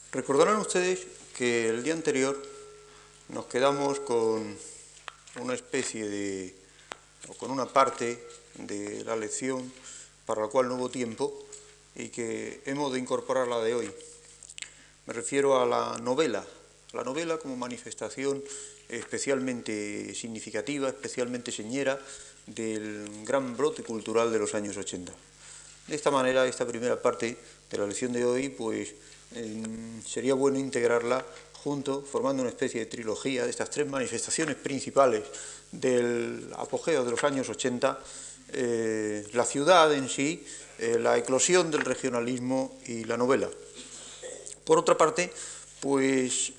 Recordarán ustedes que el día anterior nos quedamos con una especie de, o con una parte de la lección para la cual no hubo tiempo y que hemos de incorporar la de hoy. Me refiero a la novela como manifestación especialmente significativa, especialmente señera del gran brote cultural de los años 80. De esta manera, esta primera parte de la lección de hoy, pues sería bueno integrarla junto, formando una especie de trilogía de estas tres manifestaciones principales del apogeo de los años 80, la ciudad en sí, la eclosión del regionalismo y la novela. Por otra parte, pues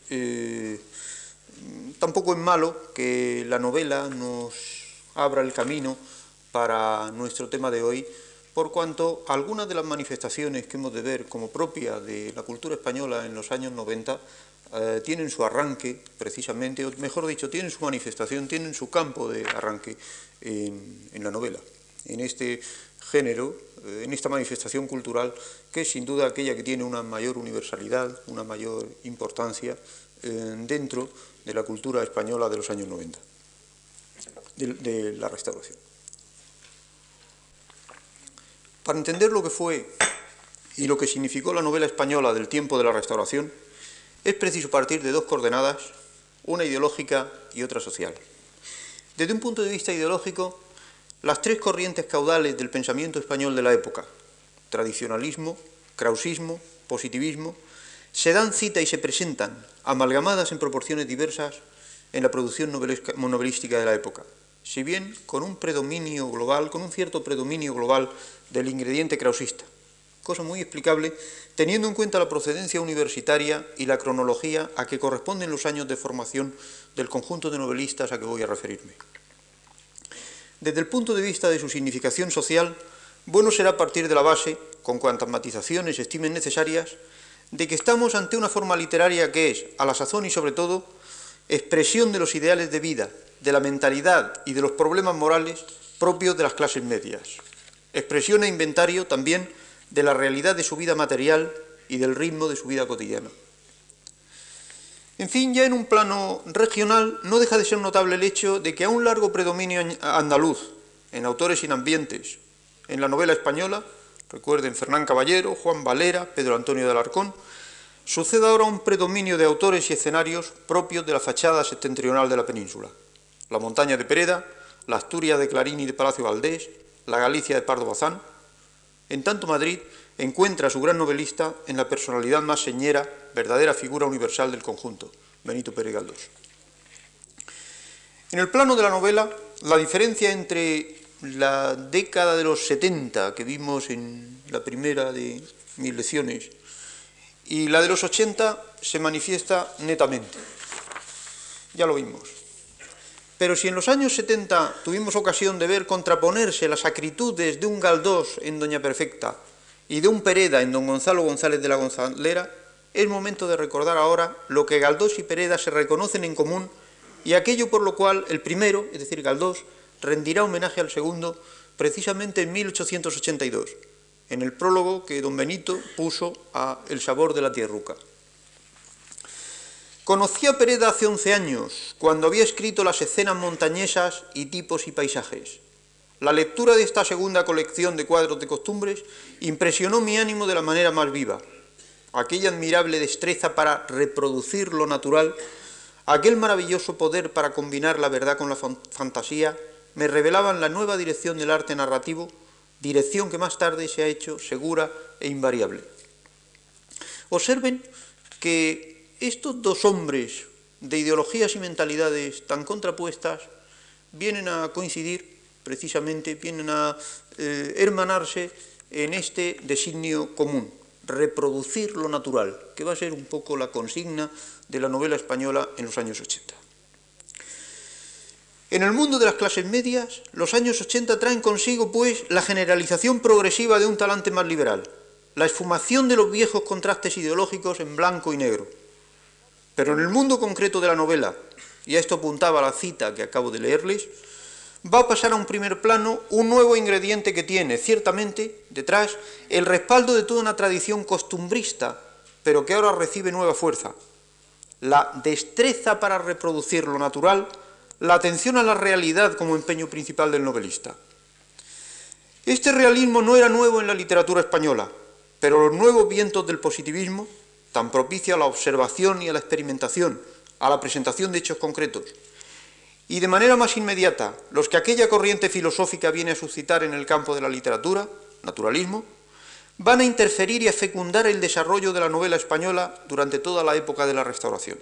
tampoco es malo que la novela nos abra el camino para nuestro tema de hoy, por cuanto algunas de las manifestaciones que hemos de ver como propia de la cultura española en los años 90 tienen su arranque precisamente, o mejor dicho, tienen su manifestación, tienen su campo de arranque en la novela, en este género, en esta manifestación cultural que es sin duda aquella que tiene una mayor universalidad, una mayor importancia dentro de la cultura española de los años 90, de la Restauración. Para entender lo que fue y lo que significó la novela española del tiempo de la Restauración, es preciso partir de dos coordenadas, una ideológica y otra social. Desde un punto de vista ideológico, las tres corrientes caudales del pensamiento español de la época, tradicionalismo, krausismo, positivismo, se dan cita y se presentan, amalgamadas en proporciones diversas, en la producción novelística de la época, si bien con un predominio global, con un cierto predominio global del ingrediente krausista, cosa muy explicable teniendo en cuenta la procedencia universitaria y la cronología a que corresponden los años de formación del conjunto de novelistas a que voy a referirme. Desde el punto de vista de su significación social, bueno será partir de la base, con cuantas matizaciones se estimen necesarias, de que estamos ante una forma literaria que es, a la sazón y sobre todo, expresión de los ideales de vida, de la mentalidad y de los problemas morales propios de las clases medias. Expresión e inventario también de la realidad de su vida material y del ritmo de su vida cotidiana. En fin, ya en un plano regional no deja de ser notable el hecho de que a un largo predominio andaluz, en autores sin ambientes, en la novela española, recuerden Fernán Caballero, Juan Valera, Pedro Antonio de Alarcón, sucede ahora un predominio de autores y escenarios propios de la fachada septentrional de la península. La montaña de Pereda, la Asturias de Clarín y de Palacio Valdés, la Galicia de Pardo Bazán. En tanto Madrid encuentra a su gran novelista en la personalidad más señera, verdadera figura universal del conjunto, Benito Pérez Galdós. En el plano de la novela, la diferencia entre la década de los 70, que vimos en la primera de mis lecciones, y la de los 80 se manifiesta netamente. Ya lo vimos. Pero si en los años 70 tuvimos ocasión de ver contraponerse las acritudes de un Galdós en Doña Perfecta y de un Pereda en don Gonzalo González de la Gonzalera, es momento de recordar ahora lo que Galdós y Pereda se reconocen en común y aquello por lo cual el primero, es decir, Galdós, rendirá homenaje al segundo precisamente en 1882, en el prólogo que don Benito puso a El sabor de la tierruca. Conocí a Pereda hace 11 años, cuando había escrito las escenas montañesas y tipos y paisajes. La lectura de esta segunda colección de cuadros de costumbres impresionó mi ánimo de la manera más viva. Aquella admirable destreza para reproducir lo natural, aquel maravilloso poder para combinar la verdad con la fantasía, me revelaban la nueva dirección del arte narrativo, dirección que más tarde se ha hecho segura e invariable. Observen que estos dos hombres de ideologías y mentalidades tan contrapuestas vienen a coincidir, precisamente, vienen a hermanarse en este designio común, reproducir lo natural, que va a ser un poco la consigna de la novela española en los años 80. En el mundo de las clases medias, los años 80 traen consigo, pues, la generalización progresiva de un talante más liberal, la esfumación de los viejos contrastes ideológicos en blanco y negro. Pero en el mundo concreto de la novela, y a esto apuntaba la cita que acabo de leerles, va a pasar a un primer plano un nuevo ingrediente que tiene, ciertamente, detrás, el respaldo de toda una tradición costumbrista pero que ahora recibe nueva fuerza: la destreza para reproducir lo natural, la atención a la realidad como empeño principal del novelista. Este realismo no era nuevo en la literatura española, pero los nuevos vientos del positivismo, tan propicio a la observación y a la experimentación, a la presentación de hechos concretos, y de manera más inmediata, los que aquella corriente filosófica viene a suscitar en el campo de la literatura, naturalismo, van a interferir y a fecundar el desarrollo de la novela española durante toda la época de la Restauración.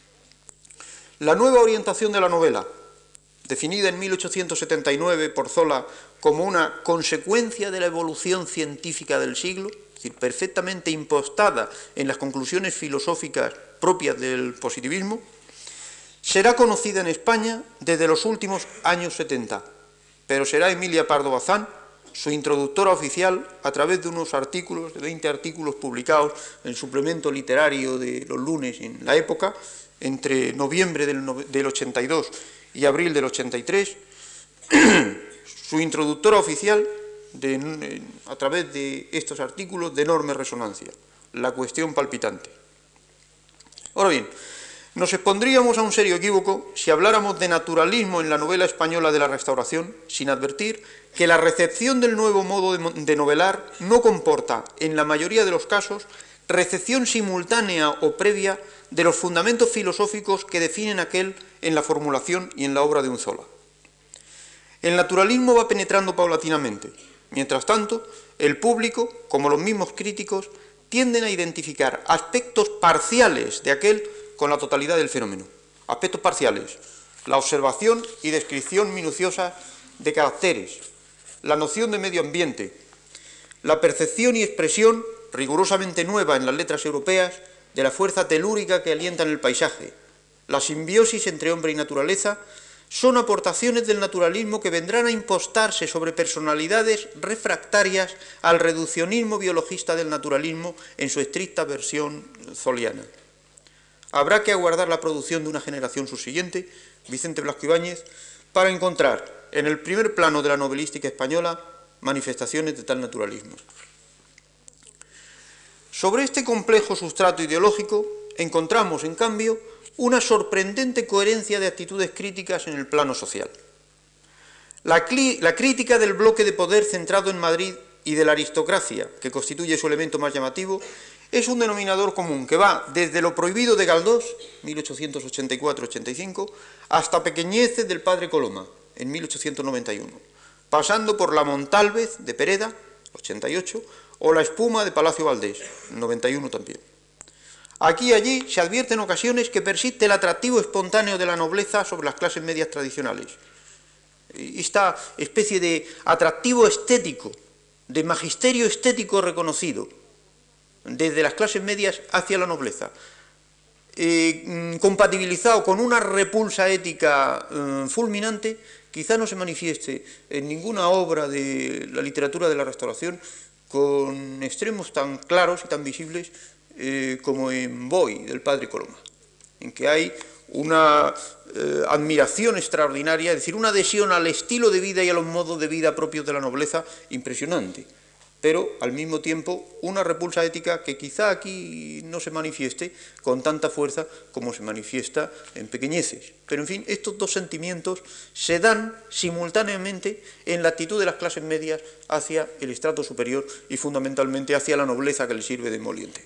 La nueva orientación de la novela, definida en 1879 por Zola como una consecuencia de la evolución científica del siglo, es decir, perfectamente impostada en las conclusiones filosóficas propias del positivismo, será conocida en España desde los últimos años 70, pero será Emilia Pardo Bazán su introductora oficial a través de unos artículos, de 20 artículos publicados en el suplemento literario de los lunes en la época, entre noviembre del 82 y abril del 83, su introductora oficial a través de estos artículos de enorme resonancia, La cuestión palpitante. Ahora bien, nos expondríamos a un serio equívoco si habláramos de naturalismo en la novela española de la Restauración, sin advertir que la recepción del nuevo modo de novelar no comporta, en la mayoría de los casos, recepción simultánea o previa de los fundamentos filosóficos que definen aquel en la formulación y en la obra de un Zola. El naturalismo va penetrando paulatinamente. Mientras tanto, el público, como los mismos críticos, tienden a identificar aspectos parciales de aquel con la totalidad del fenómeno. Aspectos parciales: la observación y descripción minuciosa de caracteres, la noción de medio ambiente, la percepción y expresión rigurosamente nueva en las letras europeas de la fuerza telúrica que alienta en el paisaje, la simbiosis entre hombre y naturaleza, son aportaciones del naturalismo que vendrán a impostarse sobre personalidades refractarias al reduccionismo biologista del naturalismo en su estricta versión zoliana. Habrá que aguardar la producción de una generación subsiguiente, Vicente Blasco Ibáñez, para encontrar en el primer plano de la novelística española manifestaciones de tal naturalismo. Sobre este complejo sustrato ideológico encontramos, en cambio, una sorprendente coherencia de actitudes críticas en el plano social. La crítica del bloque de poder centrado en Madrid y de la aristocracia, que constituye su elemento más llamativo, es un denominador común que va desde lo prohibido de Galdós, 1884-85, hasta pequeñeces del padre Coloma, en 1891, pasando por la Montalvez de Pereda, 88, o la espuma de Palacio Valdés, 91 también. Aquí y allí se advierte en ocasiones que persiste el atractivo espontáneo de la nobleza sobre las clases medias tradicionales. Esta especie de atractivo estético, de magisterio estético reconocido, desde las clases medias hacia la nobleza, compatibilizado con una repulsa ética fulminante, quizá no se manifieste en ninguna obra de la literatura de la Restauración con extremos tan claros y tan visibles como en Boy, del padre Coloma, en que hay una admiración extraordinaria, es decir, una adhesión al estilo de vida y a los modos de vida propios de la nobleza impresionante, pero al mismo tiempo una repulsa ética que quizá aquí no se manifieste con tanta fuerza como se manifiesta en Pequeñeces. Pero en fin, estos dos sentimientos se dan simultáneamente en la actitud de las clases medias hacia el estrato superior y fundamentalmente hacia la nobleza que le sirve de emoliente.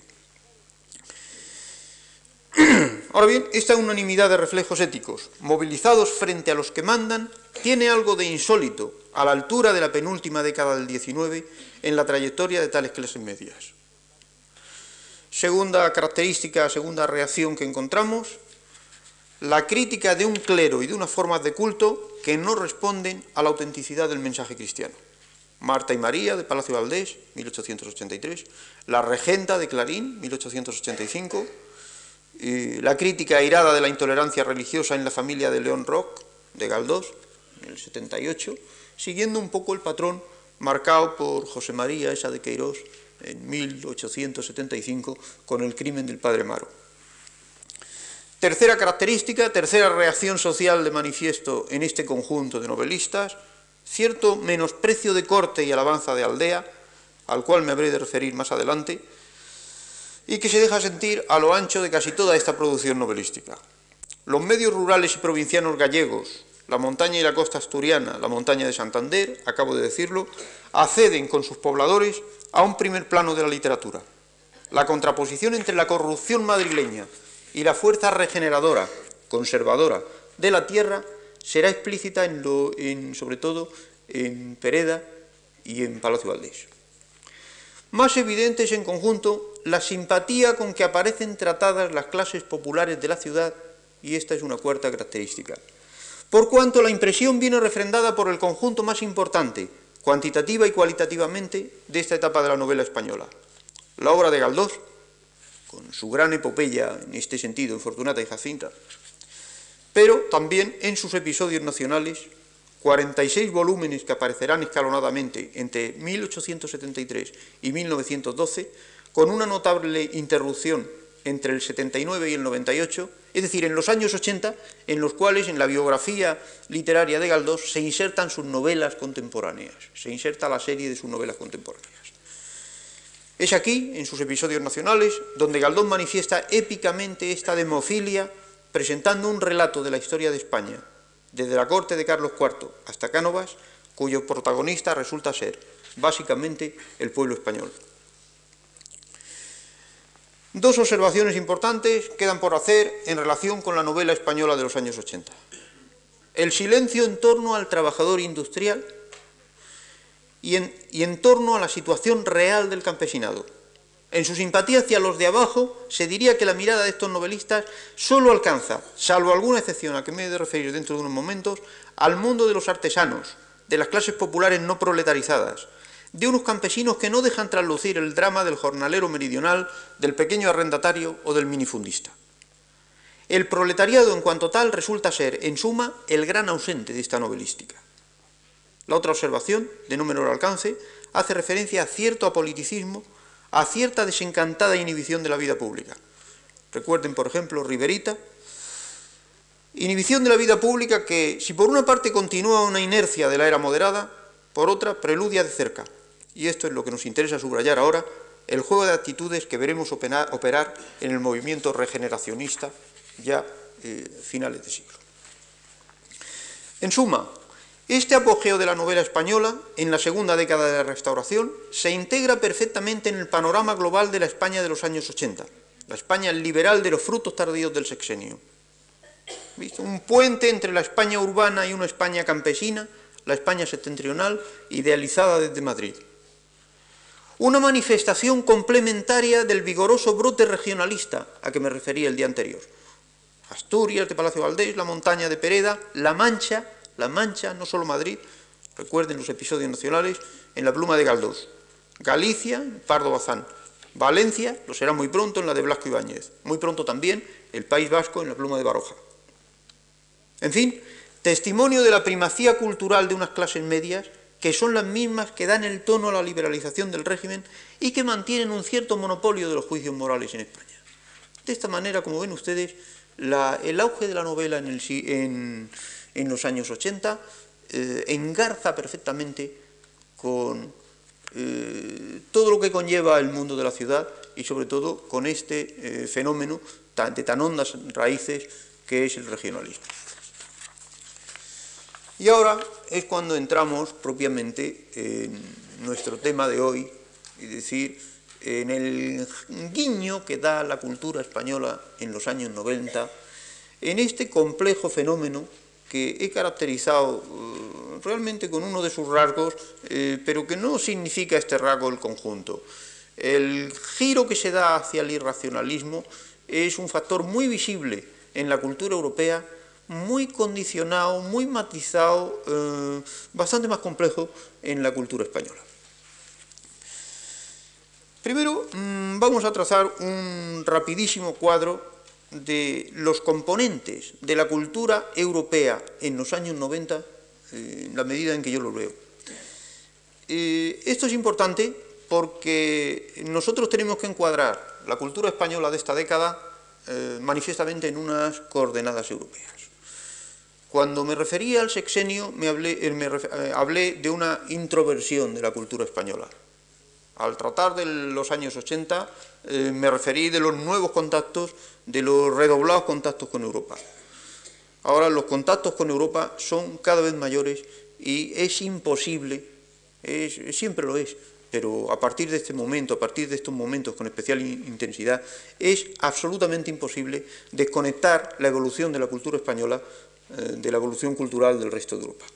Ahora bien, esta unanimidad de reflejos éticos, movilizados frente a los que mandan, tiene algo de insólito a la altura de la penúltima década del XIX en la trayectoria de tales clases medias. Segunda característica, segunda reacción que encontramos, la crítica de un clero y de unas formas de culto que no responden a la autenticidad del mensaje cristiano. Marta y María, de Palacio Valdés, 1883, La Regenta, de Clarín, 1885, la crítica airada de la intolerancia religiosa en la familia de León Roch, de Galdós, en el 78, siguiendo un poco el patrón marcado por José María Esa de Queirós en 1875 con El crimen del padre Amaro. Tercera característica, tercera reacción social de manifiesto en este conjunto de novelistas, cierto menosprecio de corte y alabanza de aldea, al cual me habré de referir más adelante, y que se deja sentir a lo ancho de casi toda esta producción novelística. Los medios rurales y provincianos gallegos, la montaña y la costa asturiana, la montaña de Santander, acabo de decirlo, acceden con sus pobladores a un primer plano de la literatura. La contraposición entre la corrupción madrileña y la fuerza regeneradora, conservadora de la tierra será explícita sobre todo en Pereda y en Palacio Valdés. Más evidente es en conjunto la simpatía con que aparecen tratadas las clases populares de la ciudad, y esta es una cuarta característica, por cuanto la impresión viene refrendada por el conjunto más importante, cuantitativa y cualitativamente, de esta etapa de la novela española. La obra de Galdós, con su gran epopeya en este sentido, en Fortunata y Jacinta, pero también en sus episodios nacionales, 46 volúmenes que aparecerán escalonadamente entre 1873 y 1912, con una notable interrupción entre el 79 y el 98, es decir, en los años 80, en los cuales en la biografía literaria de Galdós se insertan sus novelas contemporáneas, se inserta la serie de sus novelas contemporáneas. Es aquí, en sus episodios nacionales, donde Galdós manifiesta épicamente esta demofilia, presentando un relato de la historia de España, desde la corte de Carlos IV hasta Cánovas, cuyo protagonista resulta ser, básicamente, el pueblo español. Dos observaciones importantes quedan por hacer en relación con la novela española de los años 80. El silencio en torno al trabajador industrial y en torno a la situación real del campesinado. En su simpatía hacia los de abajo, se diría que la mirada de estos novelistas solo alcanza, salvo alguna excepción a que me he de referir dentro de unos momentos, al mundo de los artesanos, de las clases populares no proletarizadas, de unos campesinos que no dejan traslucir el drama del jornalero meridional, del pequeño arrendatario o del minifundista. El proletariado en cuanto tal resulta ser, en suma, el gran ausente de esta novelística. La otra observación, de no menor alcance, hace referencia a cierto apoliticismo, a cierta desencantada inhibición de la vida pública. Recuerden, por ejemplo, Riverita, inhibición de la vida pública que, si por una parte continúa una inercia de la era moderada, por otra preludia de cerca, y esto es lo que nos interesa subrayar ahora, el juego de actitudes que veremos operar en el movimiento regeneracionista ya finales de siglo. En suma, este apogeo de la novela española, en la segunda década de la Restauración, se integra perfectamente en el panorama global de la España de los años 80, la España liberal de los frutos tardíos del sexenio. ¿Visto? Un puente entre la España urbana y una España campesina, la España septentrional, idealizada desde Madrid. Una manifestación complementaria del vigoroso brote regionalista a que me refería el día anterior. Asturias, de Palacio Valdés, la montaña de Pereda, La Mancha, no solo Madrid, recuerden los episodios nacionales, en la pluma de Galdós. Galicia, Pardo Bazán. Valencia, lo será muy pronto en la de Blasco Ibáñez. Muy pronto también el País Vasco en la pluma de Baroja. En fin, testimonio de la primacía cultural de unas clases medias que son las mismas que dan el tono a la liberalización del régimen y que mantienen un cierto monopolio de los juicios morales en España. De esta manera, como ven ustedes, el auge de la novela en los años 80 engarza perfectamente con todo lo que conlleva el mundo de la ciudad y sobre todo con este fenómeno de tan hondas raíces que es el regionalismo. Y ahora es cuando entramos propiamente en nuestro tema de hoy, es decir, en el guiño que da la cultura española en los años 90, en este complejo fenómeno que he caracterizado realmente con uno de sus rasgos, pero que no significa este rasgo el conjunto. El giro que se da hacia el irracionalismo es un factor muy visible en la cultura europea, muy condicionado, muy matizado, bastante más complejo en la cultura española. Primero, vamos a trazar un rapidísimo cuadro de los componentes de la cultura europea en los años 90, en la medida en que yo lo veo. Esto es importante porque nosotros tenemos que encuadrar la cultura española de esta década manifiestamente en unas coordenadas europeas. Cuando me refería al sexenio, hablé de una introversión de la cultura española. Al tratar de los años 80, me referí de los nuevos contactos, de los redoblados contactos con Europa. Ahora los contactos con Europa son cada vez mayores y es imposible, siempre lo es, pero a partir de este momento, a partir de estos momentos con especial intensidad, es absolutamente imposible desconectar la evolución de la cultura española de la evolución cultural del resto de Europa.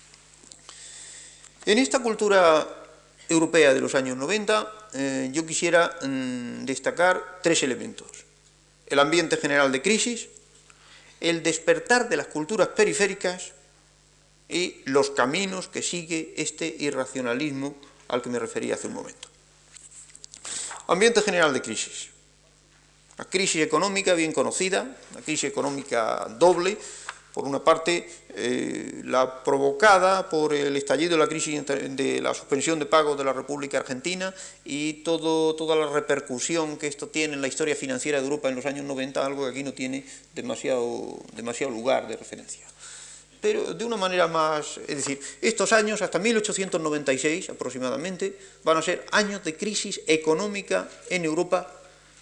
En esta cultura europea de los años 90, yo quisiera destacar tres elementos: el ambiente general de crisis, el despertar de las culturas periféricas y los caminos que sigue este irracionalismo al que me refería hace un momento. Ambiente general de crisis. La crisis económica bien conocida, la crisis económica doble. Por una parte, la provocada por el estallido de la crisis de la suspensión de pagos de la República Argentina y toda la repercusión que esto tiene en la historia financiera de Europa en los años 90, algo que aquí no tiene demasiado lugar de referencia. Pero de una manera más, es decir, estos años, hasta 1896 aproximadamente, van a ser años de crisis económica en Europa,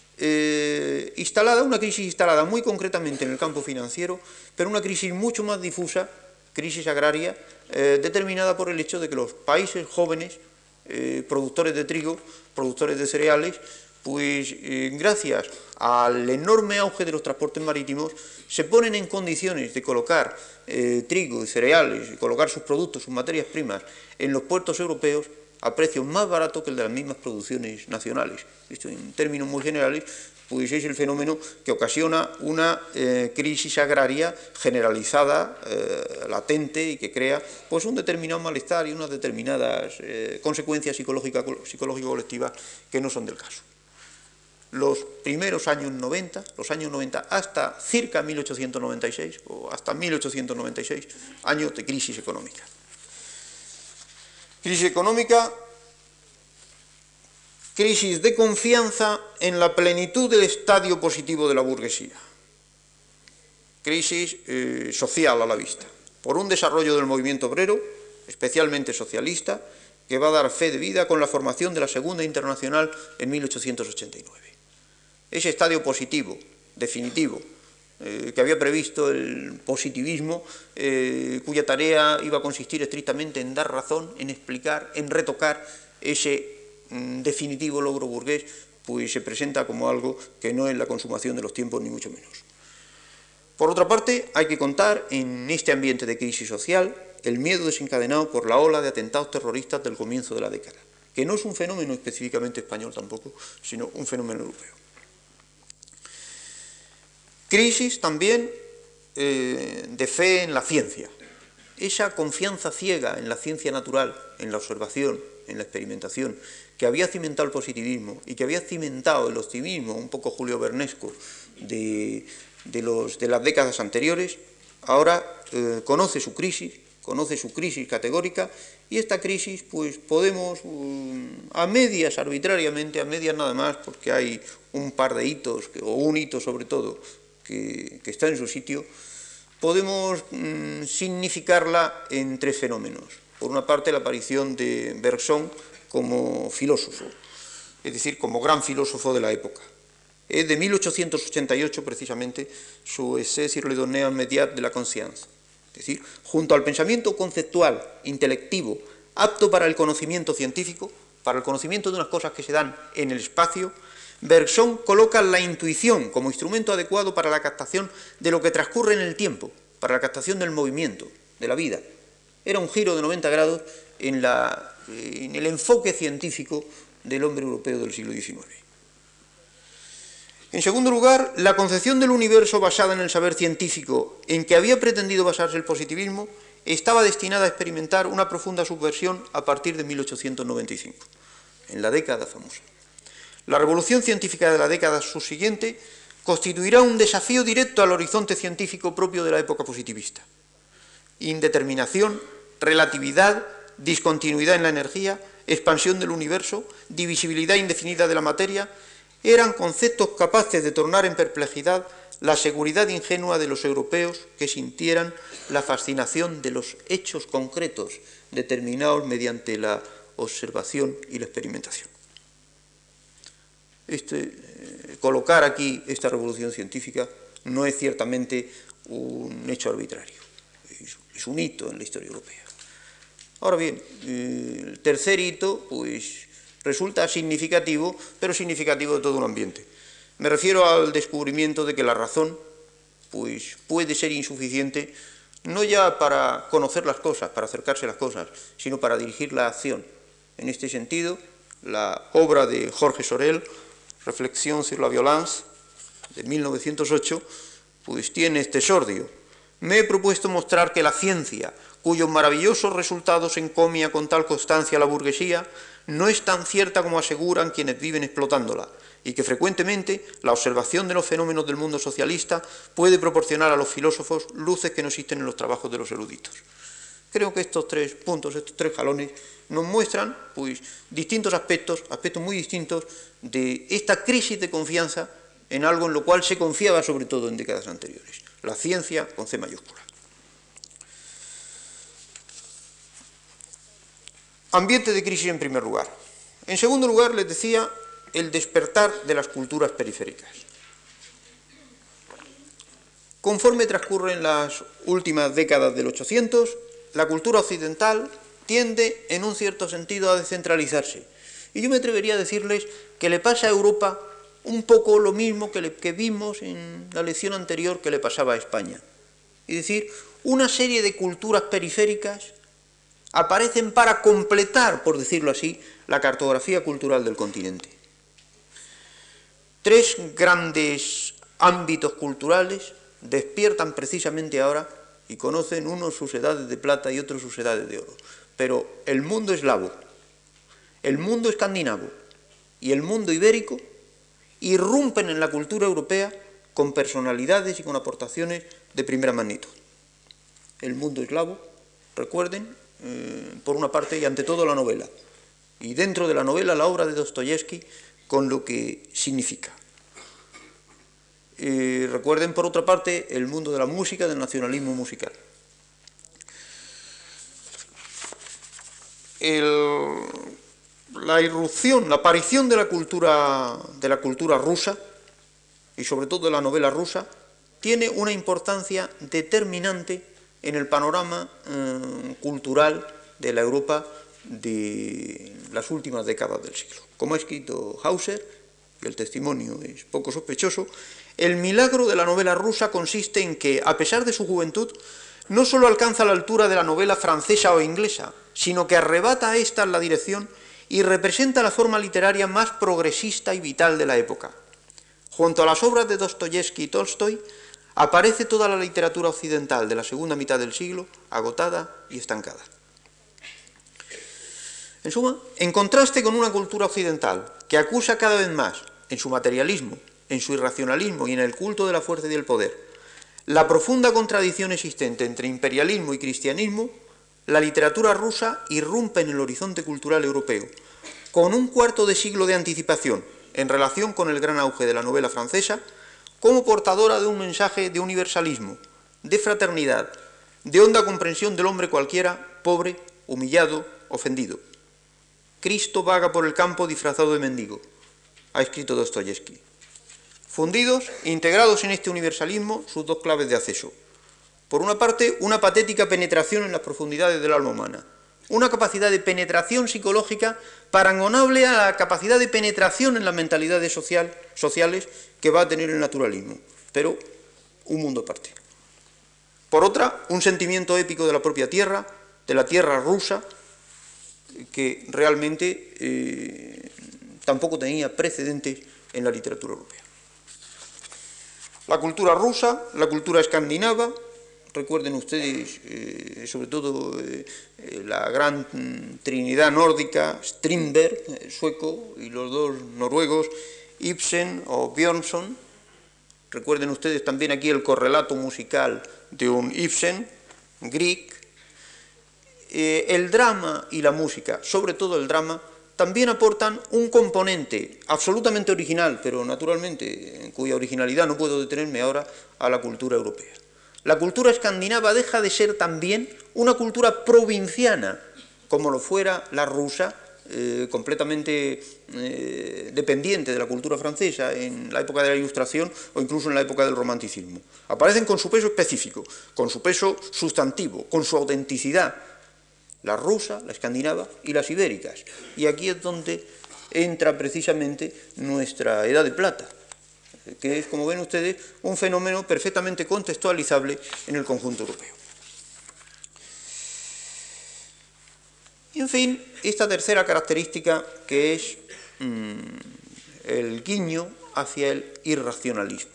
una crisis instalada muy concretamente en el campo financiero, pero una crisis mucho más difusa, crisis agraria, determinada por el hecho de que los países jóvenes, productores de trigo, productores de cereales, pues gracias al enorme auge de los transportes marítimos, se ponen en condiciones de colocar trigo y cereales, y colocar sus productos, sus materias primas, en los puertos europeos a precios más baratos que el de las mismas producciones nacionales. Esto, en términos muy generales, pues es el fenómeno que ocasiona una crisis agraria generalizada, latente, y que crea pues un determinado malestar y unas determinadas consecuencias psicológico-colectivas que no son del caso. Los primeros años 90, hasta cerca de 1896, o hasta 1896, años de crisis económica. Crisis económica, crisis de confianza en la plenitud del estadio positivo de la burguesía. Crisis social a la vista, por un desarrollo del movimiento obrero, especialmente socialista, que va a dar fe de vida con la formación de la Segunda Internacional en 1889. Ese estadio positivo, definitivo, que había previsto el positivismo, cuya tarea iba a consistir estrictamente en dar razón, en explicar, en retocar ese definitivo logro burgués, pues se presenta como algo que no es la consumación de los tiempos, ni mucho menos. Por otra parte, hay que contar en este ambiente de crisis social el miedo desencadenado por la ola de atentados terroristas del comienzo de la década, que no es un fenómeno específicamente español tampoco, sino un fenómeno europeo. Crisis también de fe en la ciencia. Esa confianza ciega en la ciencia natural, en la observación, en la experimentación, que había cimentado el positivismo y que había cimentado el optimismo un poco julio vernesco de las décadas anteriores, ahora conoce su crisis categórica, y esta crisis pues podemos a medias arbitrariamente, a medias nada más, porque hay un par de hitos, o un hito sobre todo, que está en su sitio, podemos significarla en tres fenómenos. Por una parte, la aparición de Bergson como filósofo, es decir, como gran filósofo de la época. Es de 1888, precisamente, su essai sur le données immédiat de la conscience. Es decir, junto al pensamiento conceptual, intelectivo, apto para el conocimiento científico, para el conocimiento de unas cosas que se dan en el espacio, Bergson coloca la intuición como instrumento adecuado para la captación de lo que transcurre en el tiempo, para la captación del movimiento, de la vida. Era un giro de 90 grados en el enfoque científico del hombre europeo del siglo XIX. En segundo lugar, la concepción del universo basada en el saber científico en que había pretendido basarse el positivismo estaba destinada a experimentar una profunda subversión a partir de 1895, en la década famosa. La revolución científica de la década subsiguiente constituirá un desafío directo al horizonte científico propio de la época positivista. Indeterminación, relatividad, discontinuidad en la energía, expansión del universo, divisibilidad indefinida de la materia, eran conceptos capaces de tornar en perplejidad la seguridad ingenua de los europeos que sintieran la fascinación de los hechos concretos determinados mediante la observación y la experimentación. colocar aquí esta revolución científica no es ciertamente un hecho arbitrario, es un hito en la historia europea. Ahora bien, el tercer hito pues, resulta significativo, pero significativo de todo un ambiente. Me refiero al descubrimiento de que la razón pues, puede ser insuficiente no ya para conocer las cosas, para acercarse a las cosas, sino para dirigir la acción. En este sentido, la obra de Jorge Sorel, Reflexión sur la violence, de 1908, pues tiene este sordio. Me he propuesto mostrar que la ciencia, cuyos maravillosos resultados encomia con tal constancia a la burguesía, no es tan cierta como aseguran quienes viven explotándola, y que frecuentemente la observación de los fenómenos del mundo socialista puede proporcionar a los filósofos luces que no existen en los trabajos de los eruditos. Creo que estos tres puntos, estos tres jalones, nos muestran pues, distintos aspectos muy distintos de esta crisis de confianza en algo en lo cual se confiaba sobre todo en décadas anteriores, la ciencia con C mayúscula. Ambiente de crisis en primer lugar. En segundo lugar, les decía, el despertar de las culturas periféricas. Conforme transcurren las últimas décadas del 800, la cultura occidental tiende, en un cierto sentido, a descentralizarse. Y yo me atrevería a decirles que le pasa a Europa un poco lo mismo que vimos en la lección anterior que le pasaba a España. Es decir, una serie de culturas periféricas aparecen para completar, por decirlo así, la cartografía cultural del continente. Tres grandes ámbitos culturales despiertan precisamente ahora y conocen unos sus edades de plata y otros sus edades de oro. Pero el mundo eslavo, el mundo escandinavo y el mundo ibérico irrumpen en la cultura europea con personalidades y con aportaciones de primera magnitud. El mundo eslavo, recuerden, por una parte y ante todo la novela, y dentro de la novela la obra de Dostoyevsky con lo que significa. Recuerden por otra parte el mundo de la música, del nacionalismo musical. La irrupción, la aparición de la cultura rusa, y sobre todo de la novela rusa, tiene una importancia determinante en el panorama cultural de la Europa de las últimas décadas del siglo. Como ha escrito Hauser, y el testimonio es poco sospechoso, el milagro de la novela rusa consiste en que, a pesar de su juventud, no solo alcanza la altura de la novela francesa o inglesa, sino que arrebata a esta la dirección y representa la forma literaria más progresista y vital de la época. Junto a las obras de Dostoyevsky y Tolstoy, aparece toda la literatura occidental de la segunda mitad del siglo, agotada y estancada. En suma, en contraste con una cultura occidental que acusa cada vez más, en su materialismo, en su irracionalismo y en el culto de la fuerza y del poder, la profunda contradicción existente entre imperialismo y cristianismo, la literatura rusa irrumpe en el horizonte cultural europeo, con un cuarto de siglo de anticipación en relación con el gran auge de la novela francesa, como portadora de un mensaje de universalismo, de fraternidad, de honda comprensión del hombre cualquiera, pobre, humillado, ofendido. Cristo vaga por el campo disfrazado de mendigo, ha escrito Dostoyevsky. Fundidos e integrados en este universalismo sus dos claves de acceso. Por una parte, una patética penetración en las profundidades del alma humana, una capacidad de penetración psicológica parangonable a la capacidad de penetración en las mentalidades sociales que va a tener el naturalismo, pero un mundo aparte. Por otra, un sentimiento épico de la propia tierra, de la tierra rusa, que realmente tampoco tenía precedentes en la literatura europea. La cultura rusa, la cultura escandinava, recuerden ustedes sobre todo la gran trinidad nórdica, Strindberg, sueco, y los dos noruegos, Ibsen o Björnson. Recuerden ustedes también aquí el correlato musical de un Ibsen, Grieg. El drama y la música, sobre todo el drama, también aportan un componente absolutamente original, pero naturalmente en cuya originalidad no puedo detenerme ahora, a la cultura europea. La cultura escandinava deja de ser también una cultura provinciana, como lo fuera la rusa, completamente dependiente de la cultura francesa en la época de la Ilustración o incluso en la época del Romanticismo. Aparecen con su peso específico, con su peso sustantivo, con su autenticidad, la rusa, la escandinava y las ibéricas. Y aquí es donde entra precisamente nuestra Edad de Plata, que es, como ven ustedes, un fenómeno perfectamente contextualizable en el conjunto europeo. Y en fin, esta tercera característica, que es el guiño hacia el irracionalismo.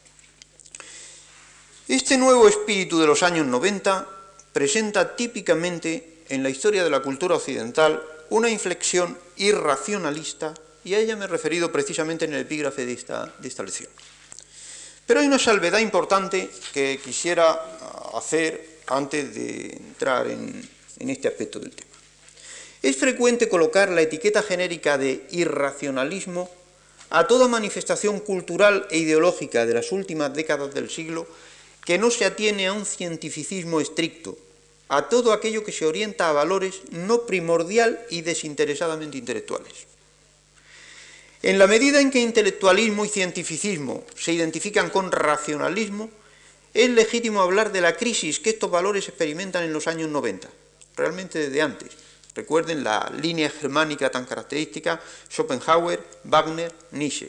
Este nuevo espíritu de los años 90 presenta típicamente en la historia de la cultura occidental una inflexión irracionalista, y a ella me he referido precisamente en el epígrafe de esta lección. Pero hay una salvedad importante que quisiera hacer antes de entrar en este aspecto del tema. Es frecuente colocar la etiqueta genérica de irracionalismo a toda manifestación cultural e ideológica de las últimas décadas del siglo que no se atiene a un cientificismo estricto, a todo aquello que se orienta a valores no primordial y desinteresadamente intelectuales. En la medida en que intelectualismo y cientificismo se identifican con racionalismo, es legítimo hablar de la crisis que estos valores experimentan en los años 90, realmente desde antes. Recuerden la línea germánica tan característica, Schopenhauer, Wagner, Nietzsche.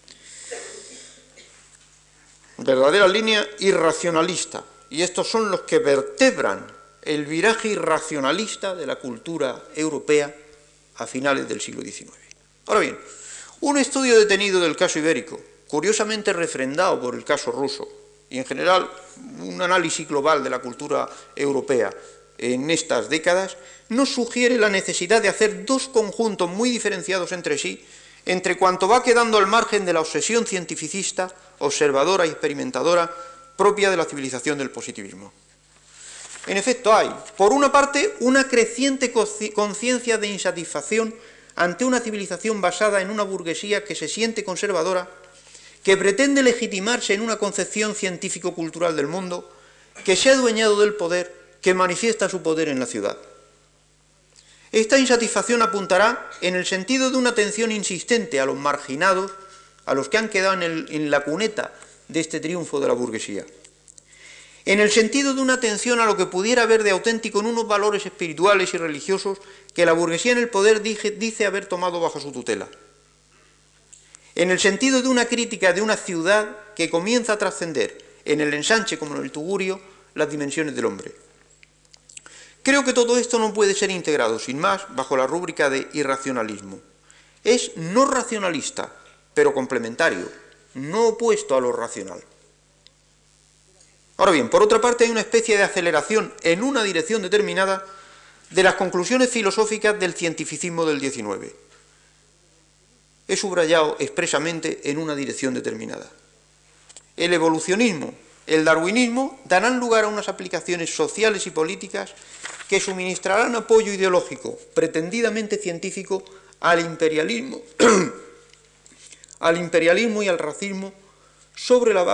Verdadera línea irracionalista, y estos son los que vertebran el viraje irracionalista de la cultura europea a finales del siglo XIX. Ahora bien, un estudio detenido del caso ibérico, curiosamente refrendado por el caso ruso, y en general un análisis global de la cultura europea en estas décadas, nos sugiere la necesidad de hacer dos conjuntos muy diferenciados entre sí, entre cuanto va quedando al margen de la obsesión cientificista, observadora y experimentadora propia de la civilización del positivismo. En efecto, hay, por una parte, una creciente conciencia de insatisfacción ante una civilización basada en una burguesía que se siente conservadora, que pretende legitimarse en una concepción científico-cultural del mundo, que se ha adueñado del poder, que manifiesta su poder en la ciudad. Esta insatisfacción apuntará en el sentido de una atención insistente a los marginados, a los que han quedado en la cuneta de este triunfo de la burguesía. En el sentido de una atención a lo que pudiera haber de auténtico en unos valores espirituales y religiosos que la burguesía en el poder dice haber tomado bajo su tutela. En el sentido de una crítica de una ciudad que comienza a trascender, en el ensanche como en el tugurio, las dimensiones del hombre. Creo que todo esto no puede ser integrado, sin más, bajo la rúbrica de irracionalismo. Es no racionalista, pero complementario, no opuesto a lo racional. Ahora bien, por otra parte, hay una especie de aceleración en una dirección determinada de las conclusiones filosóficas del cientificismo del XIX. He subrayado expresamente en una dirección determinada. El evolucionismo, el darwinismo darán lugar a unas aplicaciones sociales y políticas que suministrarán apoyo ideológico, pretendidamente científico, al imperialismo y al racismo sobre la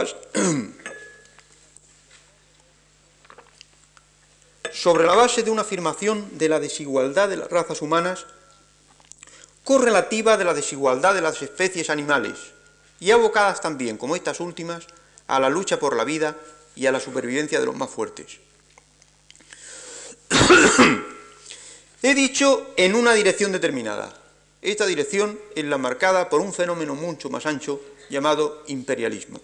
base de una afirmación de la desigualdad de las razas humanas correlativa de la desigualdad de las especies animales y abocadas también, como estas últimas, a la lucha por la vida y a la supervivencia de los más fuertes. He dicho en una dirección determinada. Esta dirección es la marcada por un fenómeno mucho más ancho llamado imperialismo.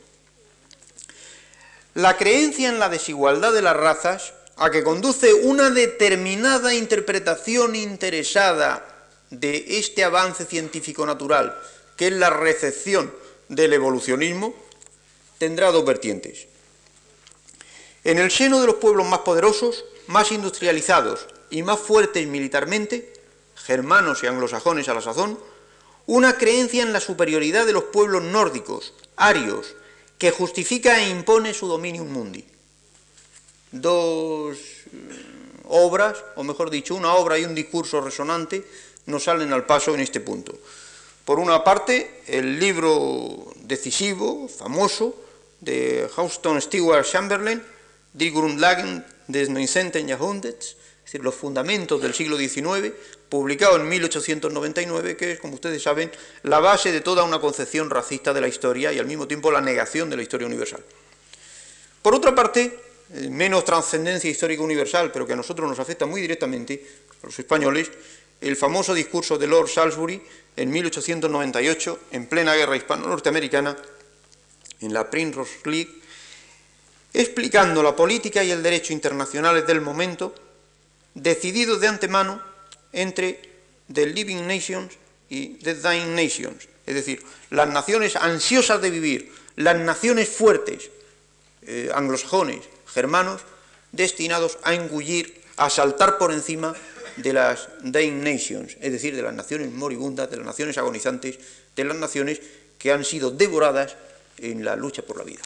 La creencia en la desigualdad de las razas, a que conduce una determinada interpretación interesada de este avance científico-natural, que es la recepción del evolucionismo, tendrá dos vertientes. En el seno de los pueblos más poderosos, más industrializados y más fuertes militarmente, germanos y anglosajones a la sazón, una creencia en la superioridad de los pueblos nórdicos, arios, que justifica e impone su dominium mundi. Dos obras, o mejor dicho, una obra y un discurso resonante, nos salen al paso en este punto. Por una parte, el libro decisivo, famoso, de Houston Stewart Chamberlain, Die Grundlagen des 19. Jahrhunderts, es decir, los fundamentos del siglo XIX, publicado en 1899, que es, como ustedes saben, la base de toda una concepción racista de la historia y al mismo tiempo la negación de la historia universal. Por otra parte, menos trascendencia histórica universal, pero que a nosotros nos afecta muy directamente, a los españoles, el famoso discurso de Lord Salisbury en 1898, en plena guerra hispano-norteamericana, en la Primrose League, explicando la política y el derecho internacionales del momento, decididos de antemano entre the living nations y the dying nations, es decir, las naciones ansiosas de vivir, las naciones fuertes, anglosajones, germanos, destinados a engullir, a saltar por encima de las dying nations, es decir, de las naciones moribundas, de las naciones agonizantes, de las naciones que han sido devoradas en la lucha por la vida.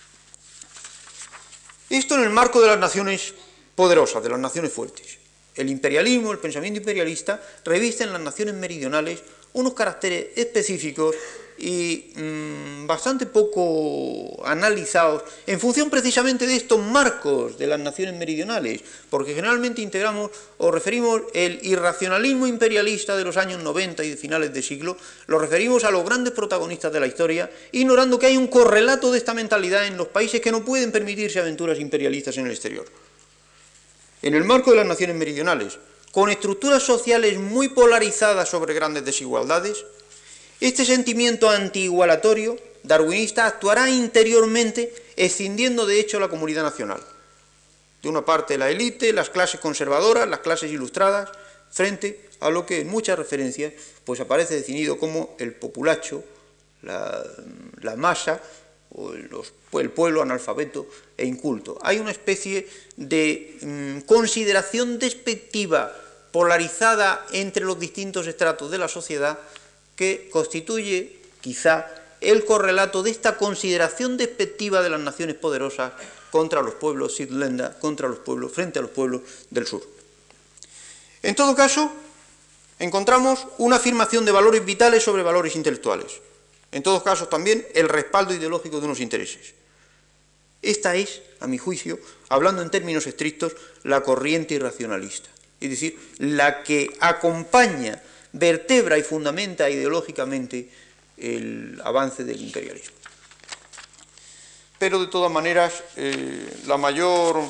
Esto en el marco de las naciones poderosas, de las naciones fuertes. El imperialismo, el pensamiento imperialista, reviste en las naciones meridionales unos caracteres específicos y bastante poco analizados en función precisamente de estos marcos de las naciones meridionales, porque generalmente integramos o referimos el irracionalismo imperialista de los años 90 y de finales de siglo, lo referimos a los grandes protagonistas de la historia, ignorando que hay un correlato de esta mentalidad en los países que no pueden permitirse aventuras imperialistas en el exterior. En el marco de las naciones meridionales, con estructuras sociales muy polarizadas sobre grandes desigualdades, este sentimiento antiigualatorio darwinista actuará interiormente, escindiendo de hecho la comunidad nacional. De una parte la élite, las clases conservadoras, las clases ilustradas, frente a lo que en muchas referencias pues aparece definido como el populacho, la masa, o el pueblo analfabeto e inculto. Hay una especie de consideración despectiva, polarizada entre los distintos estratos de la sociedad, que constituye quizá el correlato de esta consideración despectiva de las naciones poderosas contra los pueblos Südländer, contra los pueblos, frente a los pueblos del sur. En todo caso, encontramos una afirmación de valores vitales sobre valores intelectuales. En todos casos también el respaldo ideológico de unos intereses. Esta es, a mi juicio, hablando en términos estrictos, la corriente irracionalista, es decir, la que acompaña, vertebra y fundamenta ideológicamente el avance del imperialismo. Pero de todas maneras, el mayor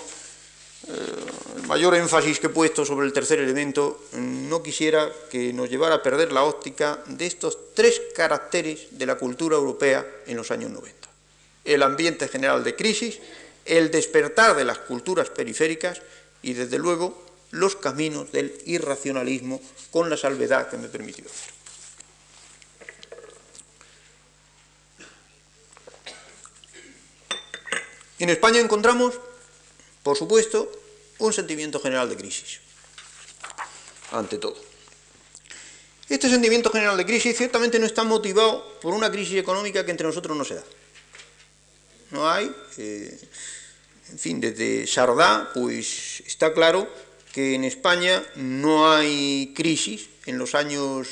énfasis que he puesto sobre el tercer elemento, no quisiera que nos llevara a perder la óptica de estos tres caracteres de la cultura europea en los años 90. El ambiente general de crisis, el despertar de las culturas periféricas y, desde luego, los caminos del irracionalismo, con la salvedad que me he permitido hacer. En España encontramos, por supuesto, un sentimiento general de crisis, ante todo. Este sentimiento general de crisis ciertamente no está motivado por una crisis económica que entre nosotros no se da. No hay, en fin, desde Sardá, pues está claro que en España no hay crisis en los años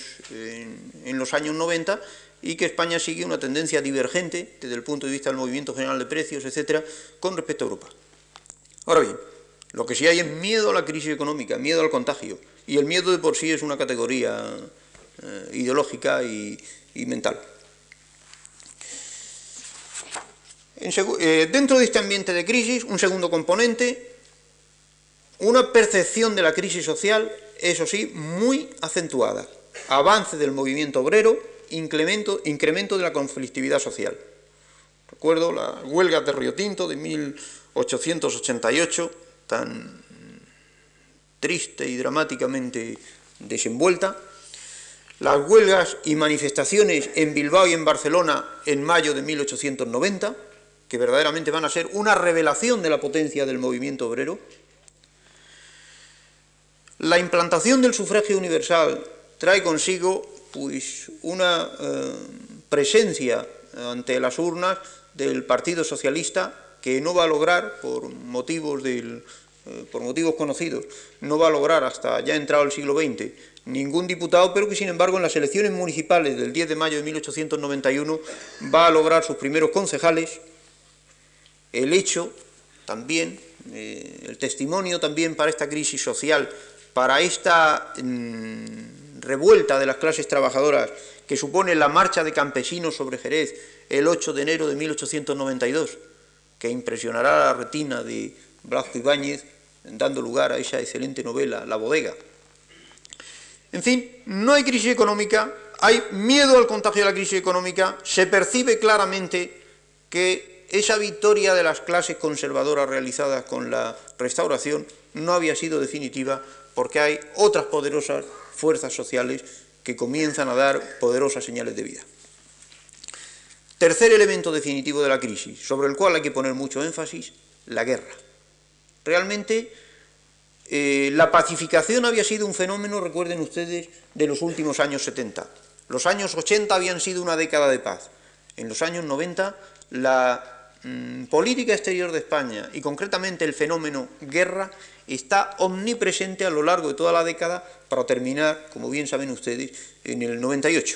90 y que España sigue una tendencia divergente desde el punto de vista del movimiento general de precios, etcétera, con respecto a Europa. Ahora bien, lo que sí hay es miedo a la crisis económica, miedo al contagio, y el miedo de por sí es una categoría ideológica y mental. Dentro de este ambiente de crisis, un segundo componente, una percepción de la crisis social, eso sí, muy acentuada. Avance del movimiento obrero, incremento de la conflictividad social. Recuerdo las huelgas de Río Tinto de 1888, tan triste y dramáticamente desenvuelta. Las huelgas y manifestaciones en Bilbao y en Barcelona en mayo de 1890, que verdaderamente van a ser una revelación de la potencia del movimiento obrero. La implantación del sufragio universal trae consigo pues, una presencia ante las urnas del Partido Socialista que no va a lograr, por motivos conocidos, no va a lograr hasta ya entrado el siglo XX ningún diputado, pero que sin embargo en las elecciones municipales del 10 de mayo de 1891 va a lograr sus primeros concejales. El hecho también el testimonio también para esta crisis social, para esta revuelta de las clases trabajadoras que supone la marcha de campesinos sobre Jerez el 8 de enero de 1892, que impresionará la retina de Blasco Ibáñez, dando lugar a esa excelente novela, La bodega. En fin, no hay crisis económica, hay miedo al contagio de la crisis económica, se percibe claramente que esa victoria de las clases conservadoras realizadas con la Restauración no había sido definitiva, porque hay otras poderosas fuerzas sociales que comienzan a dar poderosas señales de vida. Tercer elemento definitivo de la crisis, sobre el cual hay que poner mucho énfasis, la guerra. Realmente, la pacificación había sido un fenómeno, recuerden ustedes, de los últimos años 70. Los años 80 habían sido una década de paz. En los años 90, la política exterior de España, y concretamente el fenómeno guerra, está omnipresente a lo largo de toda la década, para terminar, como bien saben ustedes, en el 98.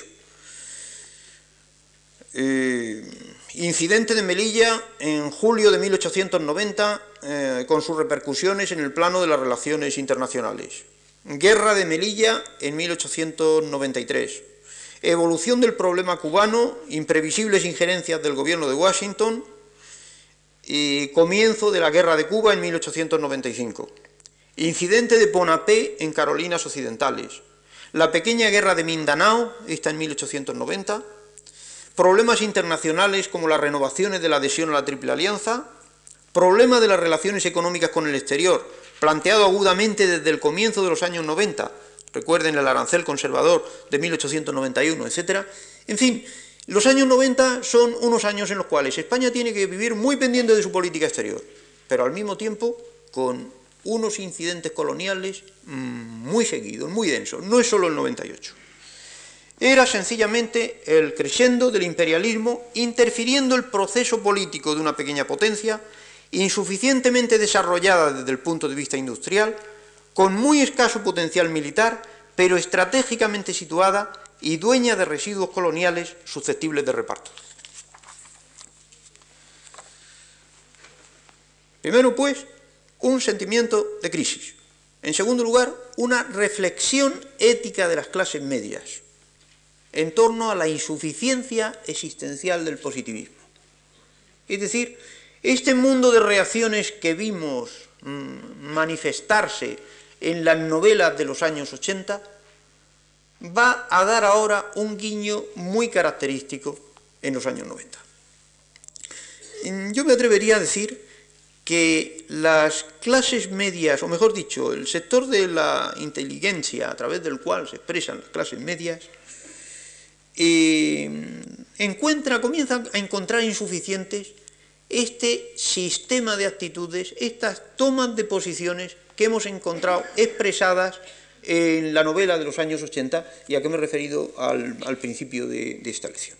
Incidente de Melilla en julio de 1890, con sus repercusiones en el plano de las relaciones internacionales. Guerra de Melilla en 1893. Evolución del problema cubano, imprevisibles injerencias del gobierno de Washington, y comienzo de la Guerra de Cuba en 1895. Incidente de Bonapé en Carolinas Occidentales. La pequeña guerra de Mindanao, esta en 1890. Problemas internacionales como las renovaciones de la adhesión a la Triple Alianza. Problema de las relaciones económicas con el exterior, planteado agudamente desde el comienzo de los años 90. Recuerden el arancel conservador de 1891, etc. En fin, los años 90 son unos años en los cuales España tiene que vivir muy pendiente de su política exterior, pero al mismo tiempo con unos incidentes coloniales muy seguidos, muy densos. No es solo el 98. Era sencillamente el crescendo del imperialismo interfiriendo el proceso político de una pequeña potencia, insuficientemente desarrollada desde el punto de vista industrial, con muy escaso potencial militar, pero estratégicamente situada y dueña de residuos coloniales susceptibles de reparto. Primero, pues, un sentimiento de crisis. En segundo lugar, una reflexión ética de las clases medias en torno a la insuficiencia existencial del positivismo. Es decir, este mundo de reacciones que vimos manifestarse en las novelas de los años 80 va a dar ahora un guiño muy característico en los años 90. Yo me atrevería a decir que las clases medias, o mejor dicho, el sector de la inteligencia a través del cual se expresan las clases medias, comienzan a encontrar insuficientes este sistema de actitudes, estas tomas de posiciones que hemos encontrado expresadas en la novela de los años 80, y a que me he referido al principio de esta lección.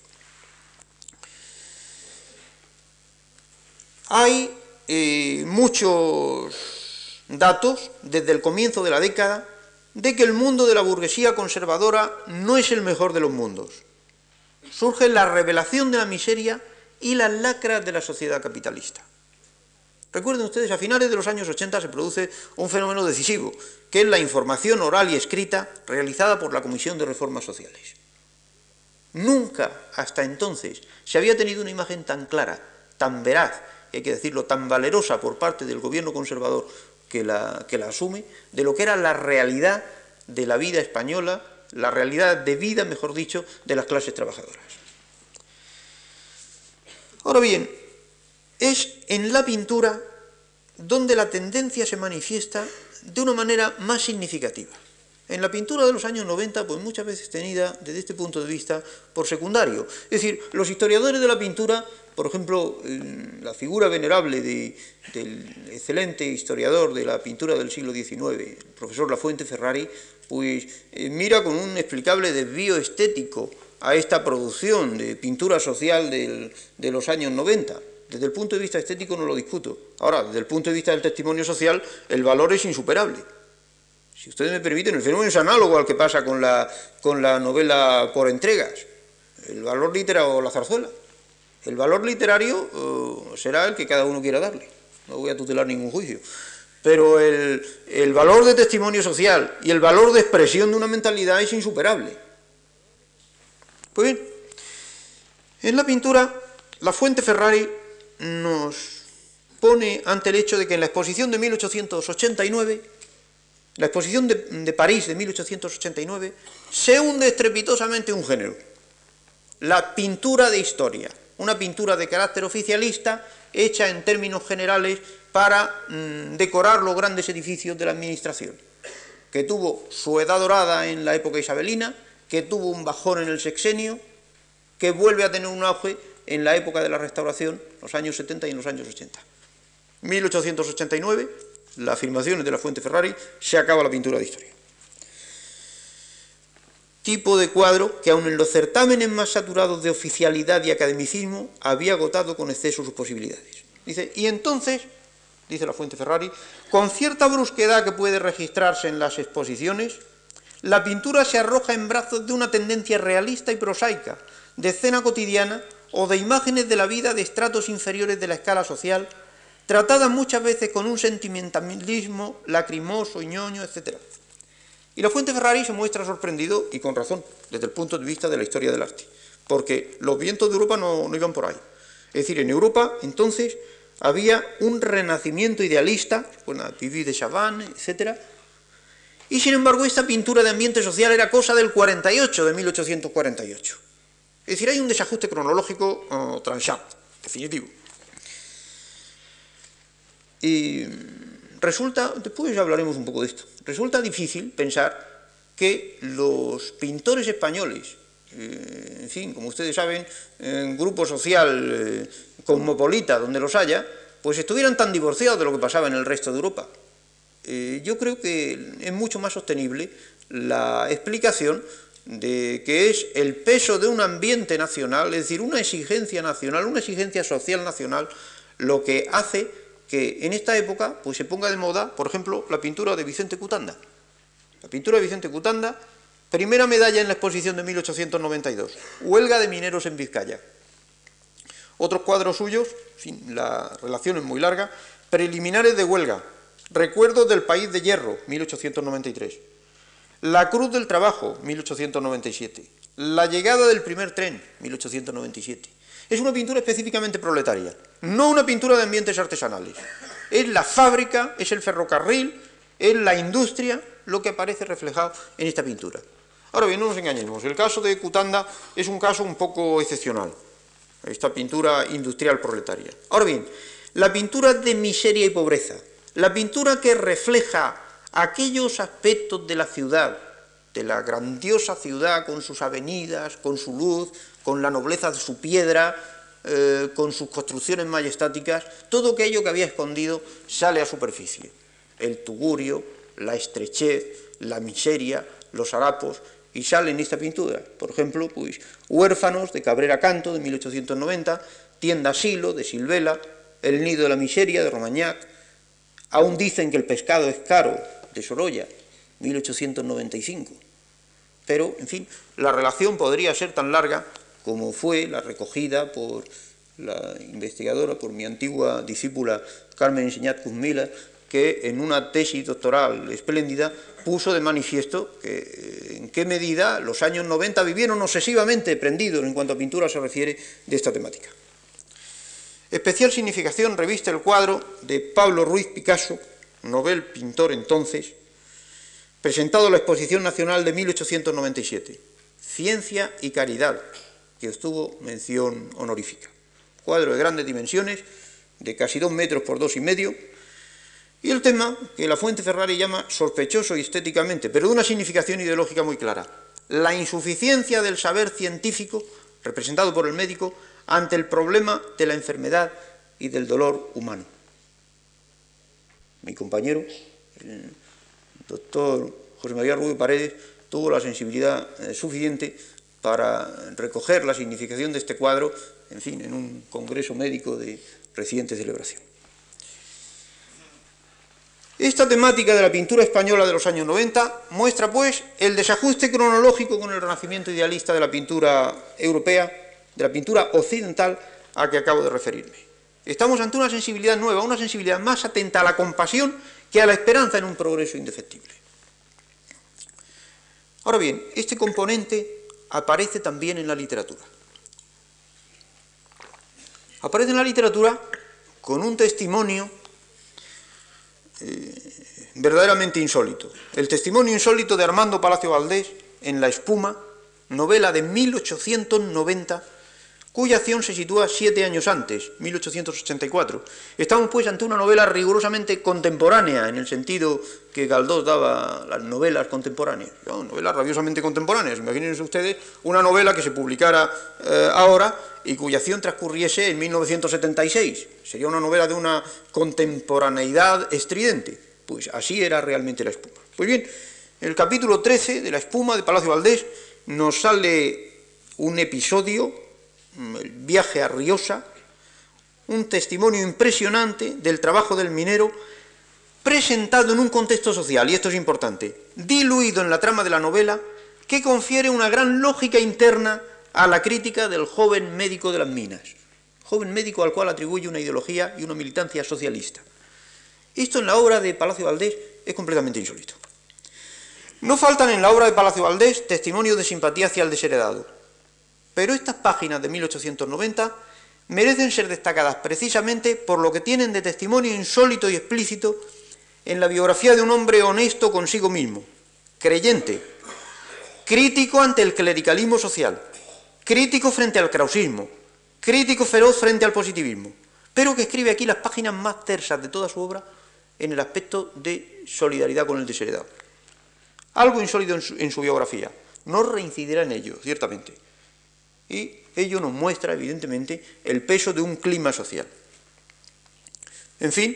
Hay muchos datos desde el comienzo de la década de que el mundo de la burguesía conservadora no es el mejor de los mundos. Surge la revelación de la miseria y las lacras de la sociedad capitalista. Recuerden ustedes, a finales de los años 80 se produce un fenómeno decisivo, que es la información oral y escrita realizada por la Comisión de Reformas Sociales. Nunca hasta entonces se había tenido una imagen tan clara, tan veraz, y hay que decirlo, tan valerosa por parte del gobierno conservador que la asume, de lo que era la realidad de la vida española, la realidad de vida, mejor dicho, de las clases trabajadoras. Ahora bien, es en la pintura donde la tendencia se manifiesta de una manera más significativa. En la pintura de los años 90, pues muchas veces tenida desde este punto de vista por secundario. Es decir, los historiadores de la pintura, por ejemplo, la figura venerable del excelente historiador de la pintura del siglo XIX, el profesor Lafuente Ferrari, pues mira con un explicable desvío estético a esta producción de pintura social de los años 90. Desde el punto de vista estético no lo discuto. Ahora, desde el punto de vista del testimonio social, el valor es insuperable. Si ustedes me permiten, el fenómeno es análogo al que pasa con la novela por entregas, el valor literario o la zarzuela. El valor literario será el que cada uno quiera darle. no voy a tutelar ningún juicio, pero el valor de testimonio social y el valor de expresión de una mentalidad es insuperable. Pues bien, en la pintura, la Fuente Ferrari nos pone ante el hecho de que en la exposición de 1889, la exposición de París de 1889, se hunde estrepitosamente un género, la pintura de historia, una pintura de carácter oficialista hecha en términos generales para decorar los grandes edificios de la administración, que tuvo su edad dorada en la época isabelina, que tuvo un bajón en el sexenio, que vuelve a tener un auge en la época de la Restauración, los años 70 y en los años 80. 1889, las afirmaciones de la Fuente Ferrari, se acaba la pintura de historia. Tipo de cuadro que aun en los certámenes más saturados de oficialidad y academicismo había agotado con exceso sus posibilidades. Dice, y entonces, dice la Fuente Ferrari, con cierta brusquedad que puede registrarse en las exposiciones, la pintura se arroja en brazos de una tendencia realista y prosaica, de escena cotidiana o de imágenes de la vida de estratos inferiores de la escala social, tratadas muchas veces con un sentimentalismo lacrimoso y ñoño, etc. Y la Fuente Ferrari se muestra sorprendido, y con razón, desde el punto de vista de la historia del arte, porque los vientos de Europa no iban por ahí. Es decir, en Europa, entonces, había un renacimiento idealista, bueno, Vivi de Chavannes, etc. Y, sin embargo, esta pintura de ambiente social era cosa del 48, de 1848. Es decir, hay un desajuste cronológico tranchant, definitivo. Y resulta, después ya hablaremos un poco de esto, resulta difícil pensar que los pintores españoles, en fin, como ustedes saben, en grupo social cosmopolita, donde los haya, pues estuvieran tan divorciados de lo que pasaba en el resto de Europa. Yo creo que es mucho más sostenible la explicación de que es el peso de un ambiente nacional, es decir, una exigencia nacional, una exigencia social nacional, lo que hace que en esta época pues, se ponga de moda, por ejemplo, la pintura de Vicente Cutanda. La pintura de Vicente Cutanda, primera medalla en la exposición de 1892, Huelga de mineros en Vizcaya. Otros cuadros suyos, en fin, la relación es muy larga, Preliminares de huelga, Recuerdos del país de hierro, 1893. La Cruz del Trabajo, 1897. La llegada del primer tren, 1897. Es una pintura específicamente proletaria, no una pintura de ambientes artesanales. Es la fábrica, es el ferrocarril, es la industria lo que aparece reflejado en esta pintura. Ahora bien, no nos engañemos, el caso de Cutanda es un caso un poco excepcional, esta pintura industrial proletaria. Ahora bien, la pintura de miseria y pobreza, la pintura que refleja aquellos aspectos de la ciudad, de la grandiosa ciudad con sus avenidas, con su luz, con la nobleza de su piedra, con sus construcciones majestáticas, todo aquello que había escondido sale a superficie. El tugurio, la estrechez, la miseria, los harapos, y sale en esta pintura. Por ejemplo, pues, Huérfanos, de Cabrera Canto, de 1890, Tienda Asilo, de Silvela, El nido de la miseria, de Romagnac, Aún dicen que el pescado es caro, de Sorolla, 1895. Pero, en fin, la relación podría ser tan larga como fue la recogida por la investigadora, por mi antigua discípula Carmen Enseñat Kuzmila, que en una tesis doctoral espléndida puso de manifiesto que en qué medida los años 90 vivieron obsesivamente prendidos en cuanto a pintura se refiere de esta temática. Especial significación reviste el cuadro de Pablo Ruiz Picasso, novel pintor entonces, presentado en la Exposición Nacional de 1897, Ciencia y Caridad, que obtuvo mención honorífica. Cuadro de grandes dimensiones, de casi 2 metros por 2,5, y el tema que la Fuente Ferrari llama sospechoso estéticamente, pero de una significación ideológica muy clara: la insuficiencia del saber científico, representado por el médico, ante el problema de la enfermedad y del dolor humano. Mi compañero, el doctor José María Rubio Paredes, tuvo la sensibilidad suficiente para recoger la significación de este cuadro, en fin, en un congreso médico de reciente celebración. Esta temática de la pintura española de los años 90 muestra, pues, el desajuste cronológico con el renacimiento idealista de la pintura europea, de la pintura occidental a que acabo de referirme. Estamos ante una sensibilidad nueva, una sensibilidad más atenta a la compasión que a la esperanza en un progreso indefectible. Ahora bien, este componente aparece también en la literatura. Aparece en la literatura con un testimonio verdaderamente insólito. El testimonio insólito de Armando Palacio Valdés en La espuma, novela de 1890, cuya acción se sitúa 7 años antes, 1884. Estamos pues ante una novela rigurosamente contemporánea, en el sentido que Galdós daba las novelas contemporáneas, ¿no? Novelas rabiosamente contemporáneas. Imagínense ustedes una novela que se publicara ahora y cuya acción transcurriese en 1976. Sería una novela de una contemporaneidad estridente. Pues así era realmente La espuma. Pues bien, en el capítulo 13 de La espuma de Palacio Valdés nos sale un episodio, el viaje a Riosa, un testimonio impresionante del trabajo del minero presentado en un contexto social, y esto es importante, diluido en la trama de la novela, que confiere una gran lógica interna a la crítica del joven médico de las minas, joven médico al cual atribuye una ideología y una militancia socialista. Esto en la obra de Palacio Valdés es completamente insólito. No faltan en la obra de Palacio Valdés testimonios de simpatía hacia el desheredado, pero estas páginas de 1890 merecen ser destacadas precisamente por lo que tienen de testimonio insólito y explícito en la biografía de un hombre honesto consigo mismo, creyente, crítico ante el clericalismo social, crítico frente al krausismo, crítico feroz frente al positivismo, pero que escribe aquí las páginas más tersas de toda su obra en el aspecto de solidaridad con el desheredado. Algo insólito en su biografía, no reincidirá en ello, ciertamente. Y ello nos muestra, evidentemente, el peso de un clima social. En fin,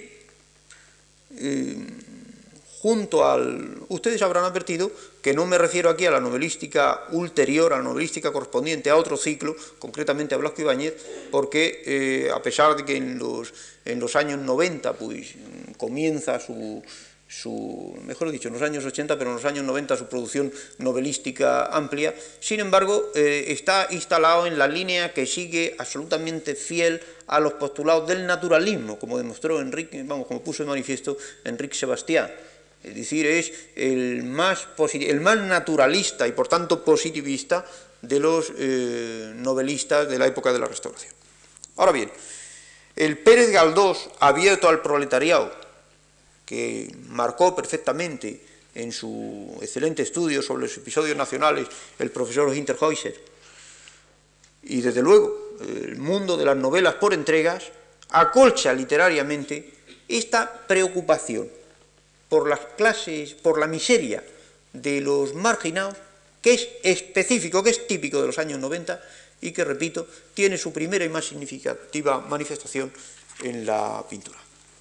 ustedes habrán advertido que no me refiero aquí a la novelística ulterior, a la novelística correspondiente a otro ciclo, concretamente a Blasco Ibáñez, porque a pesar de que en los años 90 pues, comienza mejor dicho, en los años 80, pero en los años 90 su producción novelística amplia, sin embargo, está instalado en la línea que sigue absolutamente fiel a los postulados del naturalismo, como demostró como puso de manifiesto Enrique Sebastián. Es decir, es el más naturalista y por tanto positivista de los novelistas de la época de la Restauración. Ahora bien, el Pérez Galdós abierto al proletariado, que marcó perfectamente en su excelente estudio sobre los episodios nacionales el profesor Hinterhäuser, y desde luego el mundo de las novelas por entregas, acolcha literariamente esta preocupación por las clases, por la miseria de los marginados, que es específico, que es típico de los años 90 y que, repito, tiene su primera y más significativa manifestación en la pintura.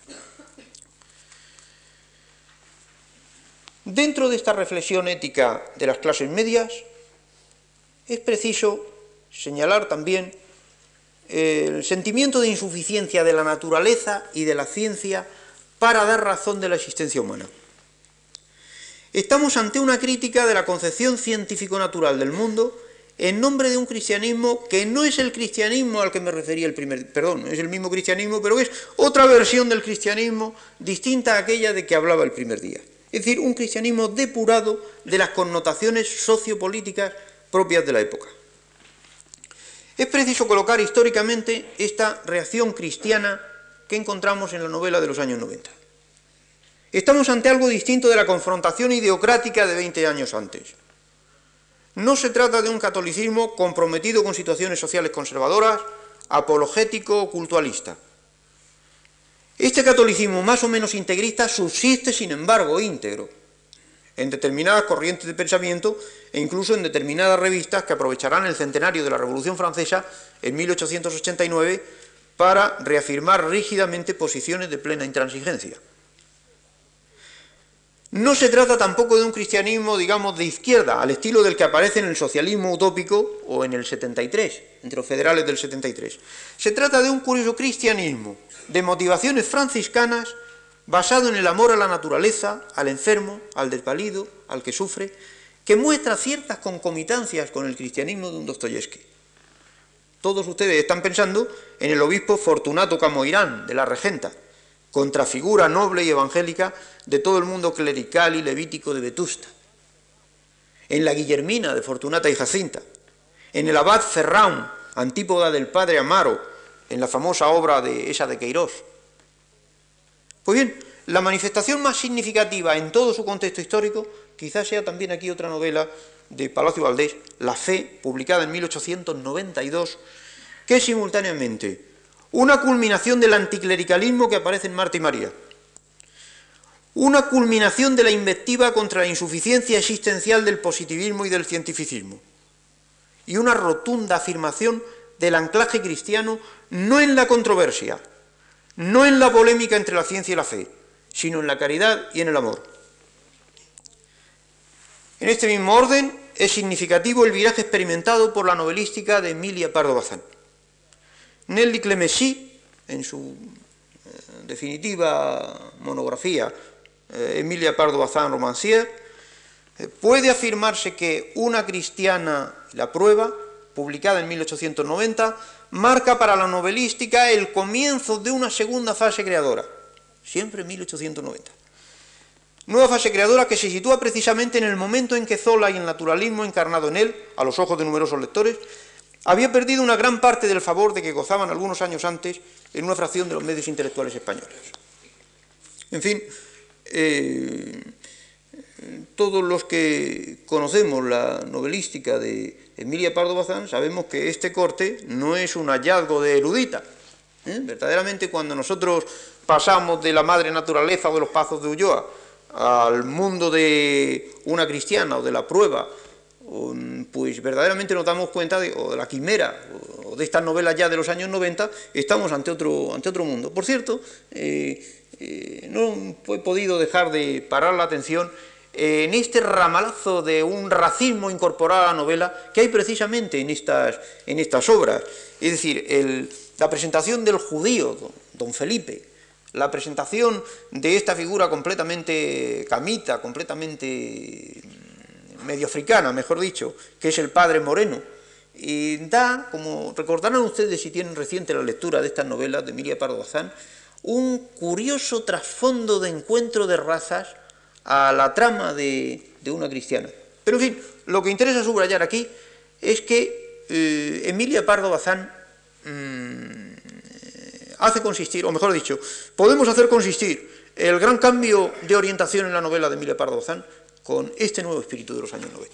Dentro de esta reflexión ética de las clases medias, es preciso señalar también el sentimiento de insuficiencia de la naturaleza y de la ciencia para dar razón de la existencia humana. Estamos ante una crítica de la concepción científico-natural del mundo en nombre de un cristianismo que no es el cristianismo al que me refería es el mismo cristianismo, pero es otra versión del cristianismo distinta a aquella de que hablaba el primer día. Es decir, un cristianismo depurado de las connotaciones sociopolíticas propias de la época. Es preciso colocar históricamente esta reacción cristiana que encontramos en la novela de los años 90. Estamos ante algo distinto de la confrontación ideocrática de 20 años antes. No se trata de un catolicismo comprometido con situaciones sociales conservadoras, apologético o cultualista. Este catolicismo más o menos integrista subsiste, sin embargo, íntegro en determinadas corrientes de pensamiento e incluso en determinadas revistas que aprovecharán el centenario de la Revolución Francesa en 1889 para reafirmar rígidamente posiciones de plena intransigencia. No se trata tampoco de un cristianismo, digamos, de izquierda, al estilo del que aparece en el socialismo utópico o en el 73, entre los federales del 73. Se trata de un curioso cristianismo de motivaciones franciscanas basado en el amor a la naturaleza, al enfermo, al desvalido, al que sufre, que muestra ciertas concomitancias con el cristianismo de un Dostoyevski. Todos ustedes están pensando en el obispo Fortunato Camoirán, de la Regenta, contrafigura noble y evangélica de todo el mundo clerical y levítico de Vetusta, en la Guillermina de Fortunata y Jacinta, en el abad Ferraun, antípoda del padre Amaro, en la famosa obra de esa de Queirós. Pues bien, la manifestación más significativa en todo su contexto histórico, quizás sea también aquí otra novela de Palacio Valdés, La Fe, publicada en 1892, que es simultáneamente una culminación del anticlericalismo que aparece en Marta y María, una culminación de la invectiva contra la insuficiencia existencial del positivismo y del cientificismo, y una rotunda afirmación del anclaje cristiano no en la controversia, no en la polémica entre la ciencia y la fe, sino en la caridad y en el amor. En este mismo orden es significativo el viraje experimentado por la novelística de Emilia Pardo Bazán. Nelly Clemessy, en su definitiva monografía Emilia Pardo Bazán Romancière, puede afirmarse que Una cristiana, la prueba, publicada en 1890, marca para la novelística el comienzo de una segunda fase creadora, siempre en 1890. Nueva fase creadora que se sitúa precisamente en el momento en que Zola y el naturalismo encarnado en él, a los ojos de numerosos lectores, había perdido una gran parte del favor de que gozaban algunos años antes en una fracción de los medios intelectuales españoles. En fin, todos los que conocemos la novelística de Emilia Pardo Bazán sabemos que este corte no es un hallazgo de erudita. Verdaderamente, cuando nosotros pasamos de la madre naturaleza o de los pazos de Ulloa al mundo de Una cristiana o de la prueba, pues verdaderamente nos damos cuenta de la quimera o de estas novelas ya de los años 90, estamos ante otro mundo. Por cierto, no he podido dejar de parar la atención en este ramalazo de un racismo incorporado a la novela que hay precisamente en estas obras. Es decir, la presentación del judío, don Felipe, la presentación de esta figura completamente camita, completamente medio africana, mejor dicho, que es el padre Moreno, y da, como recordarán ustedes si tienen reciente la lectura de estas novelas de Emilia Pardo Bazán, un curioso trasfondo de encuentro de razas a la trama de Una cristiana. Pero en fin, lo que interesa subrayar aquí es que Emilia Pardo Bazán hace consistir, o mejor dicho, podemos hacer consistir el gran cambio de orientación en la novela de Emilia Pardo Bazán con este nuevo espíritu de los años 90.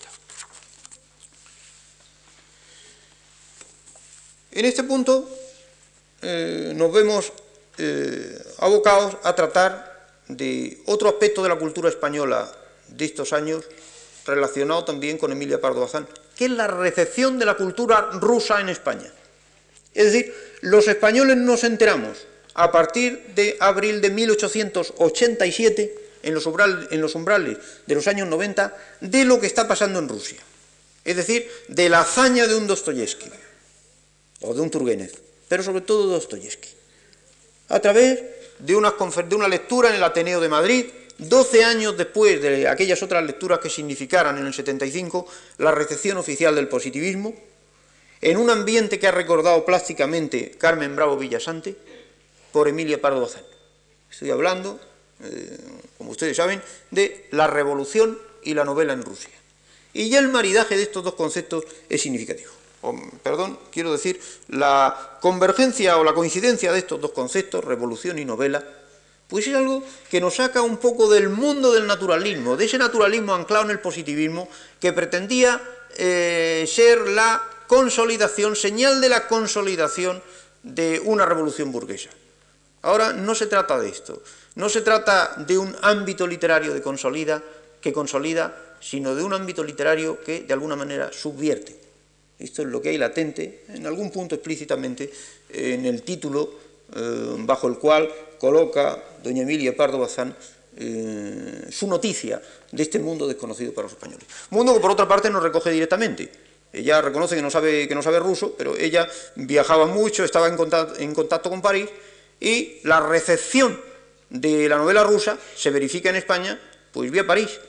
En este punto nos vemos abocados a tratar de otro aspecto de la cultura española de estos años, relacionado también con Emilia Pardo Bazán, que es la recepción de la cultura rusa en España. Es decir, los españoles nos enteramos a partir de abril de 1887, en los umbrales de los años 90, de lo que está pasando en Rusia. Es decir, de la hazaña de un Dostoyevsky, o de un Turgenev, pero sobre todo de Dostoyevsky, a través de una lectura en el Ateneo de Madrid, 12 años después de aquellas otras lecturas que significaran en el 75 la recepción oficial del positivismo, en un ambiente que ha recordado plásticamente Carmen Bravo Villasante por Emilia Pardo Bazán. Estoy hablando, como ustedes saben, de la revolución y la novela en Rusia. Y ya el maridaje de estos dos conceptos es significativo. Quiero decir, la convergencia o la coincidencia de estos dos conceptos, revolución y novela, pues es algo que nos saca un poco del mundo del naturalismo, de ese naturalismo anclado en el positivismo que pretendía ser la consolidación, señal de la consolidación de una revolución burguesa. Ahora no se trata de esto, no se trata de un ámbito literario que consolida, sino de un ámbito literario que de alguna manera subvierte. Esto es lo que hay latente, en algún punto explícitamente, en el título bajo el cual coloca doña Emilia Pardo Bazán su noticia de este mundo desconocido para los españoles. Mundo que por otra parte no recoge directamente. Ella reconoce que no sabe ruso, pero ella viajaba mucho, estaba en contacto con París, y la recepción de la novela rusa se verifica en España, pues vía París,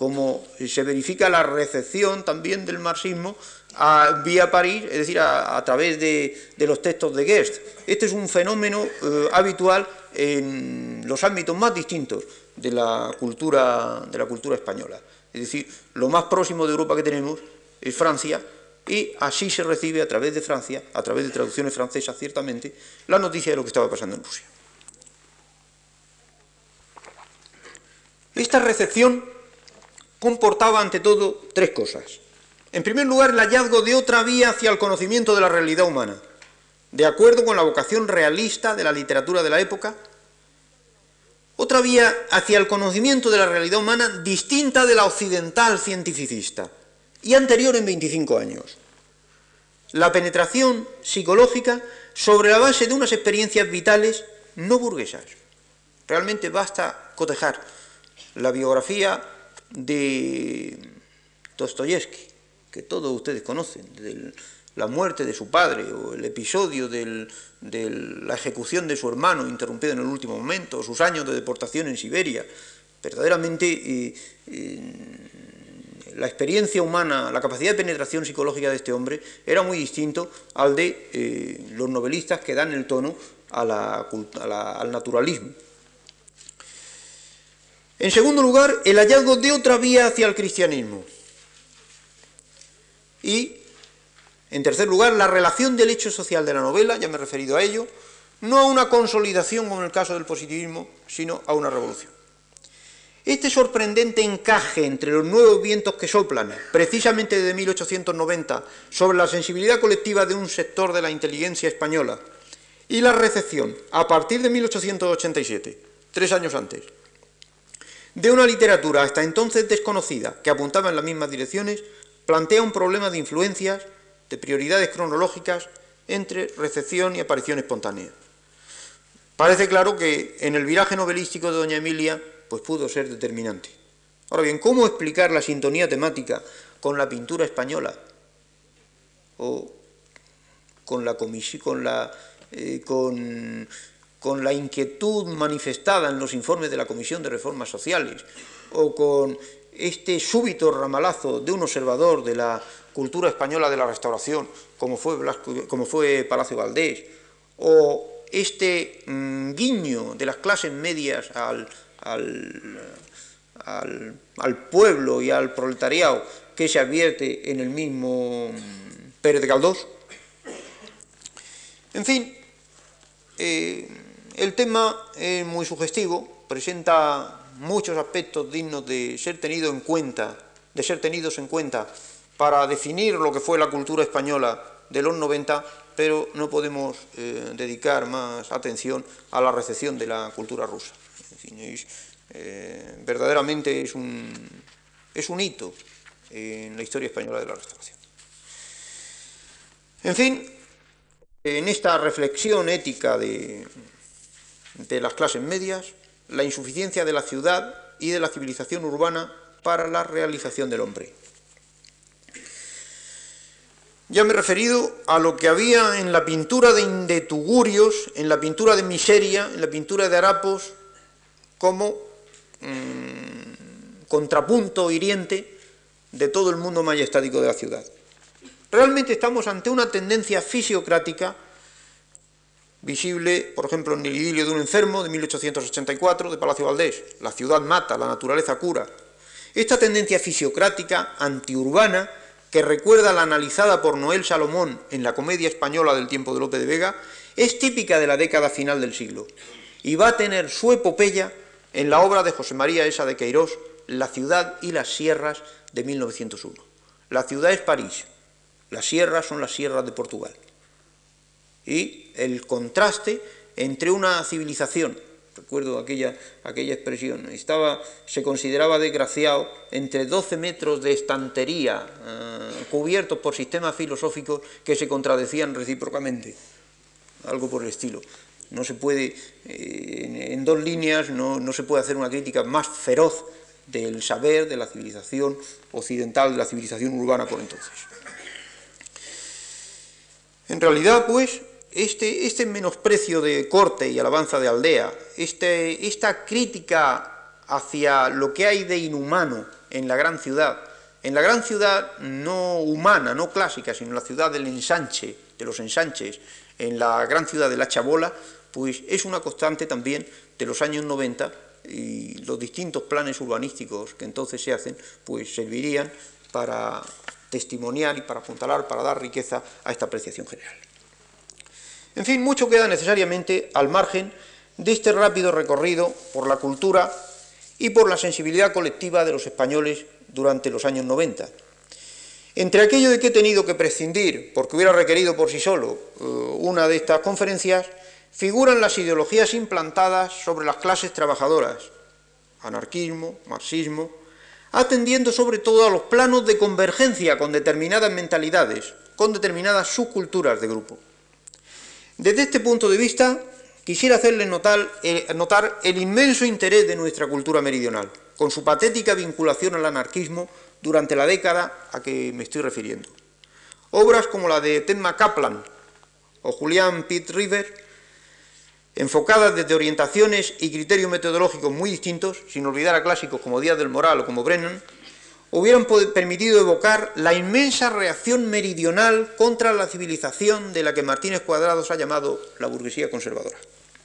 como se verifica la recepción también del marxismo vía París, es decir, a través de los textos de Guest. Este es un fenómeno habitual en los ámbitos más distintos de la cultura española. Es decir, lo más próximo de Europa que tenemos es Francia, y así se recibe a través de Francia, a través de traducciones francesas ciertamente, la noticia de lo que estaba pasando en Rusia. Esta recepción comportaba ante todo tres cosas. En primer lugar, el hallazgo de otra vía hacia el conocimiento de la realidad humana, de acuerdo con la vocación realista de la literatura de la época, otra vía hacia el conocimiento de la realidad humana distinta de la occidental cientificista y anterior en 25 años. La penetración psicológica sobre la base de unas experiencias vitales no burguesas. Realmente basta cotejar la biografía de Dostoyevsky, que todos ustedes conocen, de la muerte de su padre, o el episodio de la ejecución de su hermano, interrumpido en el último momento, o sus años de deportación en Siberia. Verdaderamente, la experiencia humana, la capacidad de penetración psicológica de este hombre era muy distinto al de los novelistas que dan el tono al naturalismo. En segundo lugar, el hallazgo de otra vía hacia el cristianismo. Y, en tercer lugar, la relación del hecho social de la novela, ya me he referido a ello, no a una consolidación como en el caso del positivismo, sino a una revolución. Este sorprendente encaje entre los nuevos vientos que soplan, precisamente desde 1890, sobre la sensibilidad colectiva de un sector de la inteligencia española, y la recepción, a partir de 1887, 3 años antes, de una literatura hasta entonces desconocida, que apuntaba en las mismas direcciones, plantea un problema de influencias, de prioridades cronológicas entre recepción y aparición espontánea. Parece claro que en el viraje novelístico de doña Emilia pues pudo ser determinante. Ahora bien, ¿cómo explicar la sintonía temática con la pintura española o con la inquietud manifestada en los informes de la Comisión de Reformas Sociales, o con este súbito ramalazo de un observador de la cultura española de la Restauración, como fue Palacio Valdés, o este guiño de las clases medias al pueblo y al proletariado que se advierte en el mismo Pérez de Galdós. En fin, el tema es muy sugestivo, presenta muchos aspectos dignos de ser tenidos en cuenta para definir lo que fue la cultura española de los 90, pero no podemos dedicar más atención a la recepción de la cultura rusa. En fin, verdaderamente es un hito en la historia española de la Restauración. En fin, en esta reflexión ética de las clases medias, la insuficiencia de la ciudad y de la civilización urbana para la realización del hombre. Ya me he referido a lo que había en la pintura de Tugurios, en la pintura de Miseria, en la pintura de Harapos, como contrapunto hiriente de todo el mundo majestático de la ciudad. Realmente estamos ante una tendencia fisiocrática visible, por ejemplo, en el idilio de un enfermo de 1884 de Palacio Valdés. La ciudad mata, la naturaleza cura. Esta tendencia fisiocrática, antiurbana, que recuerda la analizada por Noel Salomón en la comedia española del tiempo de Lope de Vega, es típica de la década final del siglo y va a tener su epopeya en la obra de José María Esa de Queirós, La ciudad y las sierras, de 1901. La ciudad es París, las sierras son las sierras de Portugal. Y el contraste entre una civilización, recuerdo aquella expresión, se consideraba desgraciado entre 12 metros de estantería cubiertos por sistemas filosóficos que se contradecían recíprocamente, algo por el estilo. No se puede, en 2 líneas, no se puede hacer una crítica más feroz del saber, de la civilización occidental, de la civilización urbana por entonces. En realidad, pues, este menosprecio de corte y alabanza de aldea, esta crítica hacia lo que hay de inhumano en la gran ciudad, no humana, no clásica, sino en la ciudad del ensanche, de los ensanches, en la gran ciudad de la chabola, pues es una constante también de los años 90, y los distintos planes urbanísticos que entonces se hacen, pues servirían para testimoniar y para apuntalar, para dar riqueza a esta apreciación general. En fin, mucho queda necesariamente al margen de este rápido recorrido por la cultura y por la sensibilidad colectiva de los españoles durante los años 90. Entre aquello de que he tenido que prescindir, porque hubiera requerido por sí solo una de estas conferencias, figuran las ideologías implantadas sobre las clases trabajadoras, anarquismo, marxismo, atendiendo sobre todo a los planos de convergencia con determinadas mentalidades, con determinadas subculturas de grupo. Desde este punto de vista, quisiera hacerles notar el inmenso interés de nuestra cultura meridional, con su patética vinculación al anarquismo durante la década a que me estoy refiriendo. Obras como la de Tedma Kaplan o Julián Pitt River, enfocadas desde orientaciones y criterios metodológicos muy distintos, sin olvidar a clásicos como Díaz del Moral o como Brennan, hubieran permitido evocar la inmensa reacción meridional contra la civilización de la que Martínez Cuadrados ha llamado la burguesía conservadora.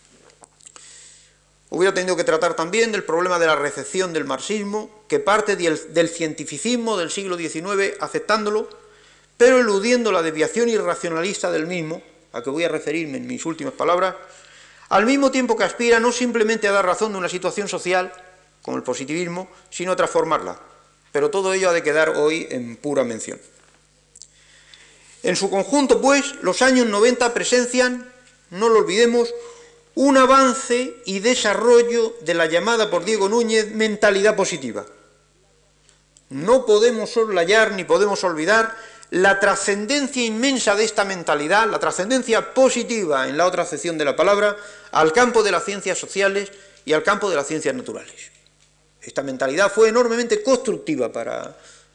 Hubiera tenido que tratar también del problema de la recepción del marxismo, que parte del cientificismo del siglo XIX, aceptándolo, pero eludiendo la desviación irracionalista del mismo, a que voy a referirme en mis últimas palabras, al mismo tiempo que aspira no simplemente a dar razón de una situación social, como el positivismo, sino a transformarla. Pero todo ello ha de quedar hoy en pura mención. En su conjunto, pues, los años 90 presencian, no lo olvidemos, un avance y desarrollo de la llamada por Diego Núñez mentalidad positiva. No podemos soslayar ni podemos olvidar la trascendencia inmensa de esta mentalidad, la trascendencia positiva en la otra acepción de la palabra, al campo de las ciencias sociales y al campo de las ciencias naturales. Esta mentalidad fue enormemente constructiva para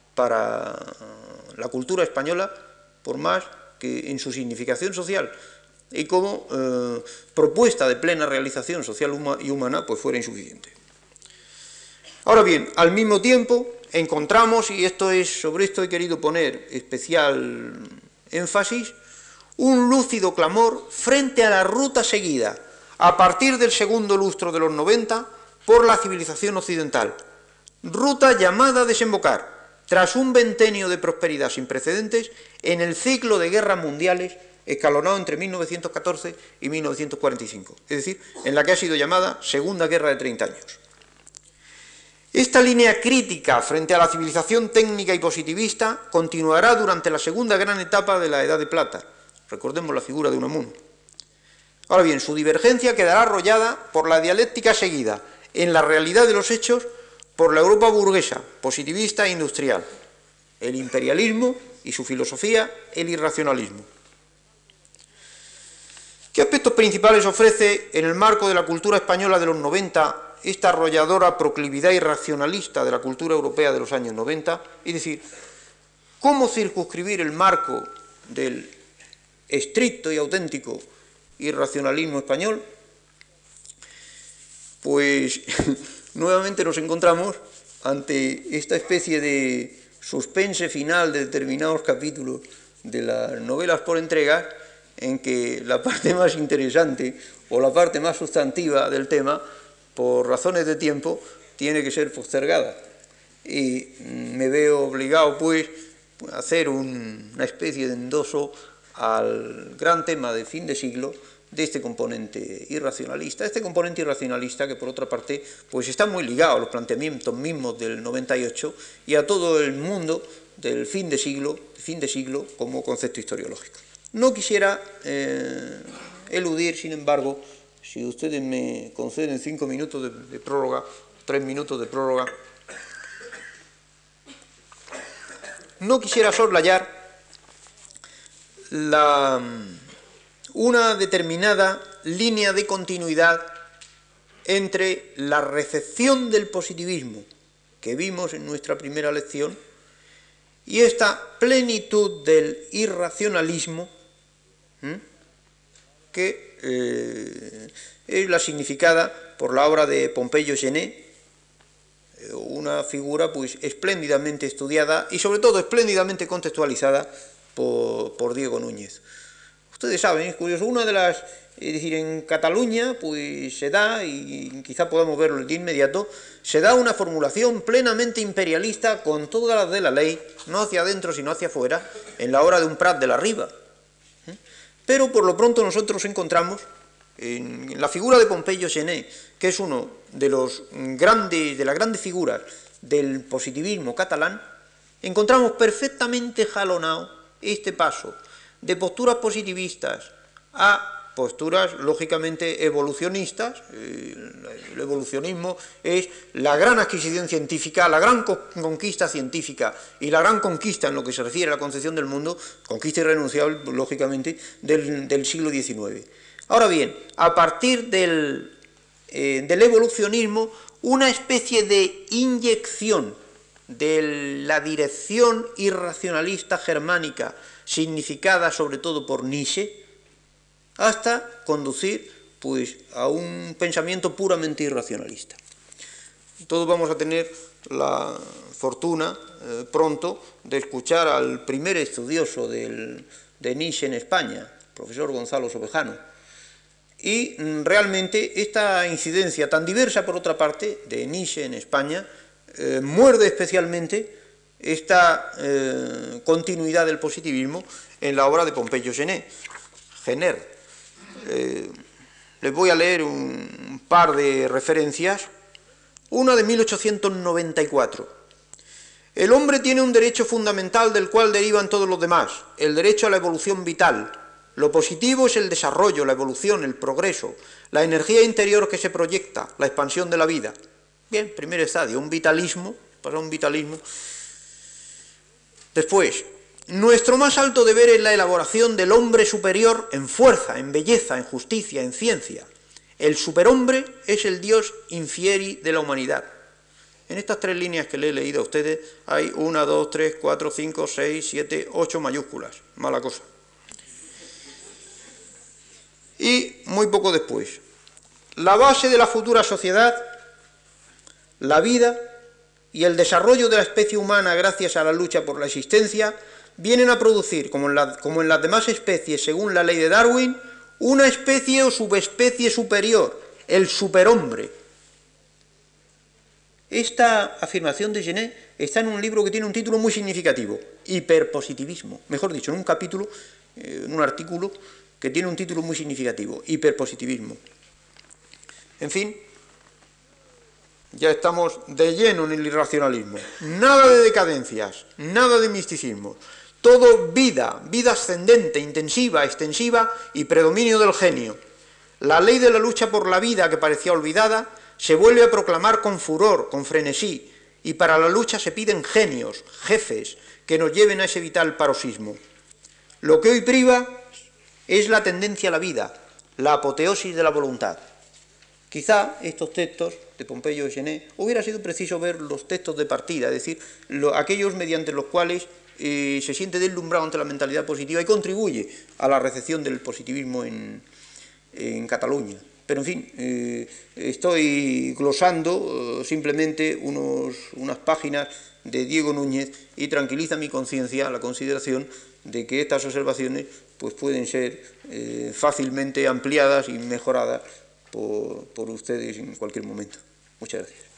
la cultura española, por más que en su significación social y como propuesta de plena realización social y humana, pues fuera insuficiente. Ahora bien, al mismo tiempo encontramos, y sobre esto he querido poner especial énfasis, un lúcido clamor frente a la ruta seguida a partir del segundo lustro de los 90 por la civilización occidental, ruta llamada a desembocar, tras un ventenio de prosperidad sin precedentes, en el ciclo de guerras mundiales escalonado entre 1914 y 1945, es decir, en la que ha sido llamada Segunda Guerra de 30 años. Esta línea crítica frente a la civilización técnica y positivista continuará durante la segunda gran etapa de la Edad de Plata. Recordemos la figura de Unamuno. Ahora bien, su divergencia quedará arrollada por la dialéctica seguida, en la realidad de los hechos, por la Europa burguesa, positivista e industrial, el imperialismo y su filosofía, el irracionalismo. ¿Qué aspectos principales ofrece en el marco de la cultura española de los 90 esta arrolladora proclividad irracionalista de la cultura europea de los años 90? Es decir, ¿cómo circunscribir el marco del estricto y auténtico irracionalismo español? Pues nuevamente nos encontramos ante esta especie de suspense final de determinados capítulos de las novelas por entregas, en que la parte más interesante o la parte más sustantiva del tema, por razones de tiempo, tiene que ser postergada. Y me veo obligado, pues, a hacer una especie de endoso al gran tema de fin de siglo de este componente irracionalista. Este componente irracionalista que, por otra parte, pues está muy ligado a los planteamientos mismos del 98 y a todo el mundo del fin de siglo como concepto historiológico. No quisiera eludir, sin embargo, si ustedes me conceden 5 minutos de prórroga, 3 minutos de prórroga, no quisiera soslayar una determinada línea de continuidad entre la recepción del positivismo que vimos en nuestra primera lección y esta plenitud del irracionalismo que es la significada por la obra de Pompeyo Gené, una figura pues espléndidamente estudiada y sobre todo espléndidamente contextualizada por Diego Núñez. Ustedes saben, es curioso, una de las, es decir, en Cataluña pues se da, y quizá podamos verlo de inmediato, se da una formulación plenamente imperialista con todas las de la ley, no hacia adentro sino hacia afuera, en la obra de un Prat de la Riba. Pero por lo pronto nosotros encontramos en la figura de Pompeyo Gené, que es uno de las grandes figuras del positivismo catalán, encontramos perfectamente jalonado este paso de posturas positivistas a posturas lógicamente evolucionistas. El evolucionismo es la gran adquisición científica, la gran conquista científica y la gran conquista en lo que se refiere a la concepción del mundo, conquista irrenunciable lógicamente del siglo XIX. Ahora bien, a partir del evolucionismo, una especie de inyección de la dirección irracionalista germánica, significada sobre todo por Nietzsche, hasta conducir pues, a un pensamiento puramente irracionalista. Todos vamos a tener la fortuna pronto de escuchar al primer estudioso de Nietzsche en España, el profesor Gonzalo Sobejano. Y realmente esta incidencia tan diversa, por otra parte, de Nietzsche en España, muerde especialmente esta continuidad del positivismo en la obra de Pompeyo Gené. Les voy a leer un par de referencias. Una de 1894. El hombre tiene un derecho fundamental del cual derivan todos los demás, el derecho a la evolución vital. Lo positivo es el desarrollo, la evolución, el progreso, la energía interior que se proyecta, la expansión de la vida. Bien, primer estadio, un vitalismo, para un vitalismo. Después, nuestro más alto deber es la elaboración del hombre superior en fuerza, en belleza, en justicia, en ciencia. El superhombre es el Dios infieri de la humanidad. En estas tres líneas que le he leído a ustedes hay 1, 2, 3, 4, 5, 6, 7, 8 mayúsculas. Mala cosa. Y muy poco después, la base de la futura sociedad, la vida y el desarrollo de la especie humana gracias a la lucha por la existencia, vienen a producir, como en las demás especies según la ley de Darwin, una especie o subespecie superior, el superhombre. Esta afirmación de Gené está en un libro que tiene un título muy significativo, Hiperpositivismo, mejor dicho, en un capítulo, en un artículo que tiene un título muy significativo, Hiperpositivismo. En fin, ya estamos de lleno en el irracionalismo. Nada de decadencias, nada de misticismo. Todo vida, vida ascendente, intensiva, extensiva y predominio del genio. La ley de la lucha por la vida que parecía olvidada se vuelve a proclamar con furor, con frenesí, y para la lucha se piden genios, jefes, que nos lleven a ese vital paroxismo. Lo que hoy priva es la tendencia a la vida, la apoteosis de la voluntad. Quizá estos textos de Pompeyo Gené hubiera sido preciso ver los textos de partida, es decir, aquellos mediante los cuales se siente deslumbrado ante la mentalidad positiva y contribuye a la recepción del positivismo en Cataluña. Pero en fin, estoy glosando simplemente unas páginas de Diego Núñez y tranquiliza mi conciencia la consideración de que estas observaciones pues, pueden ser fácilmente ampliadas y mejoradas por ustedes en cualquier momento. Muchas gracias.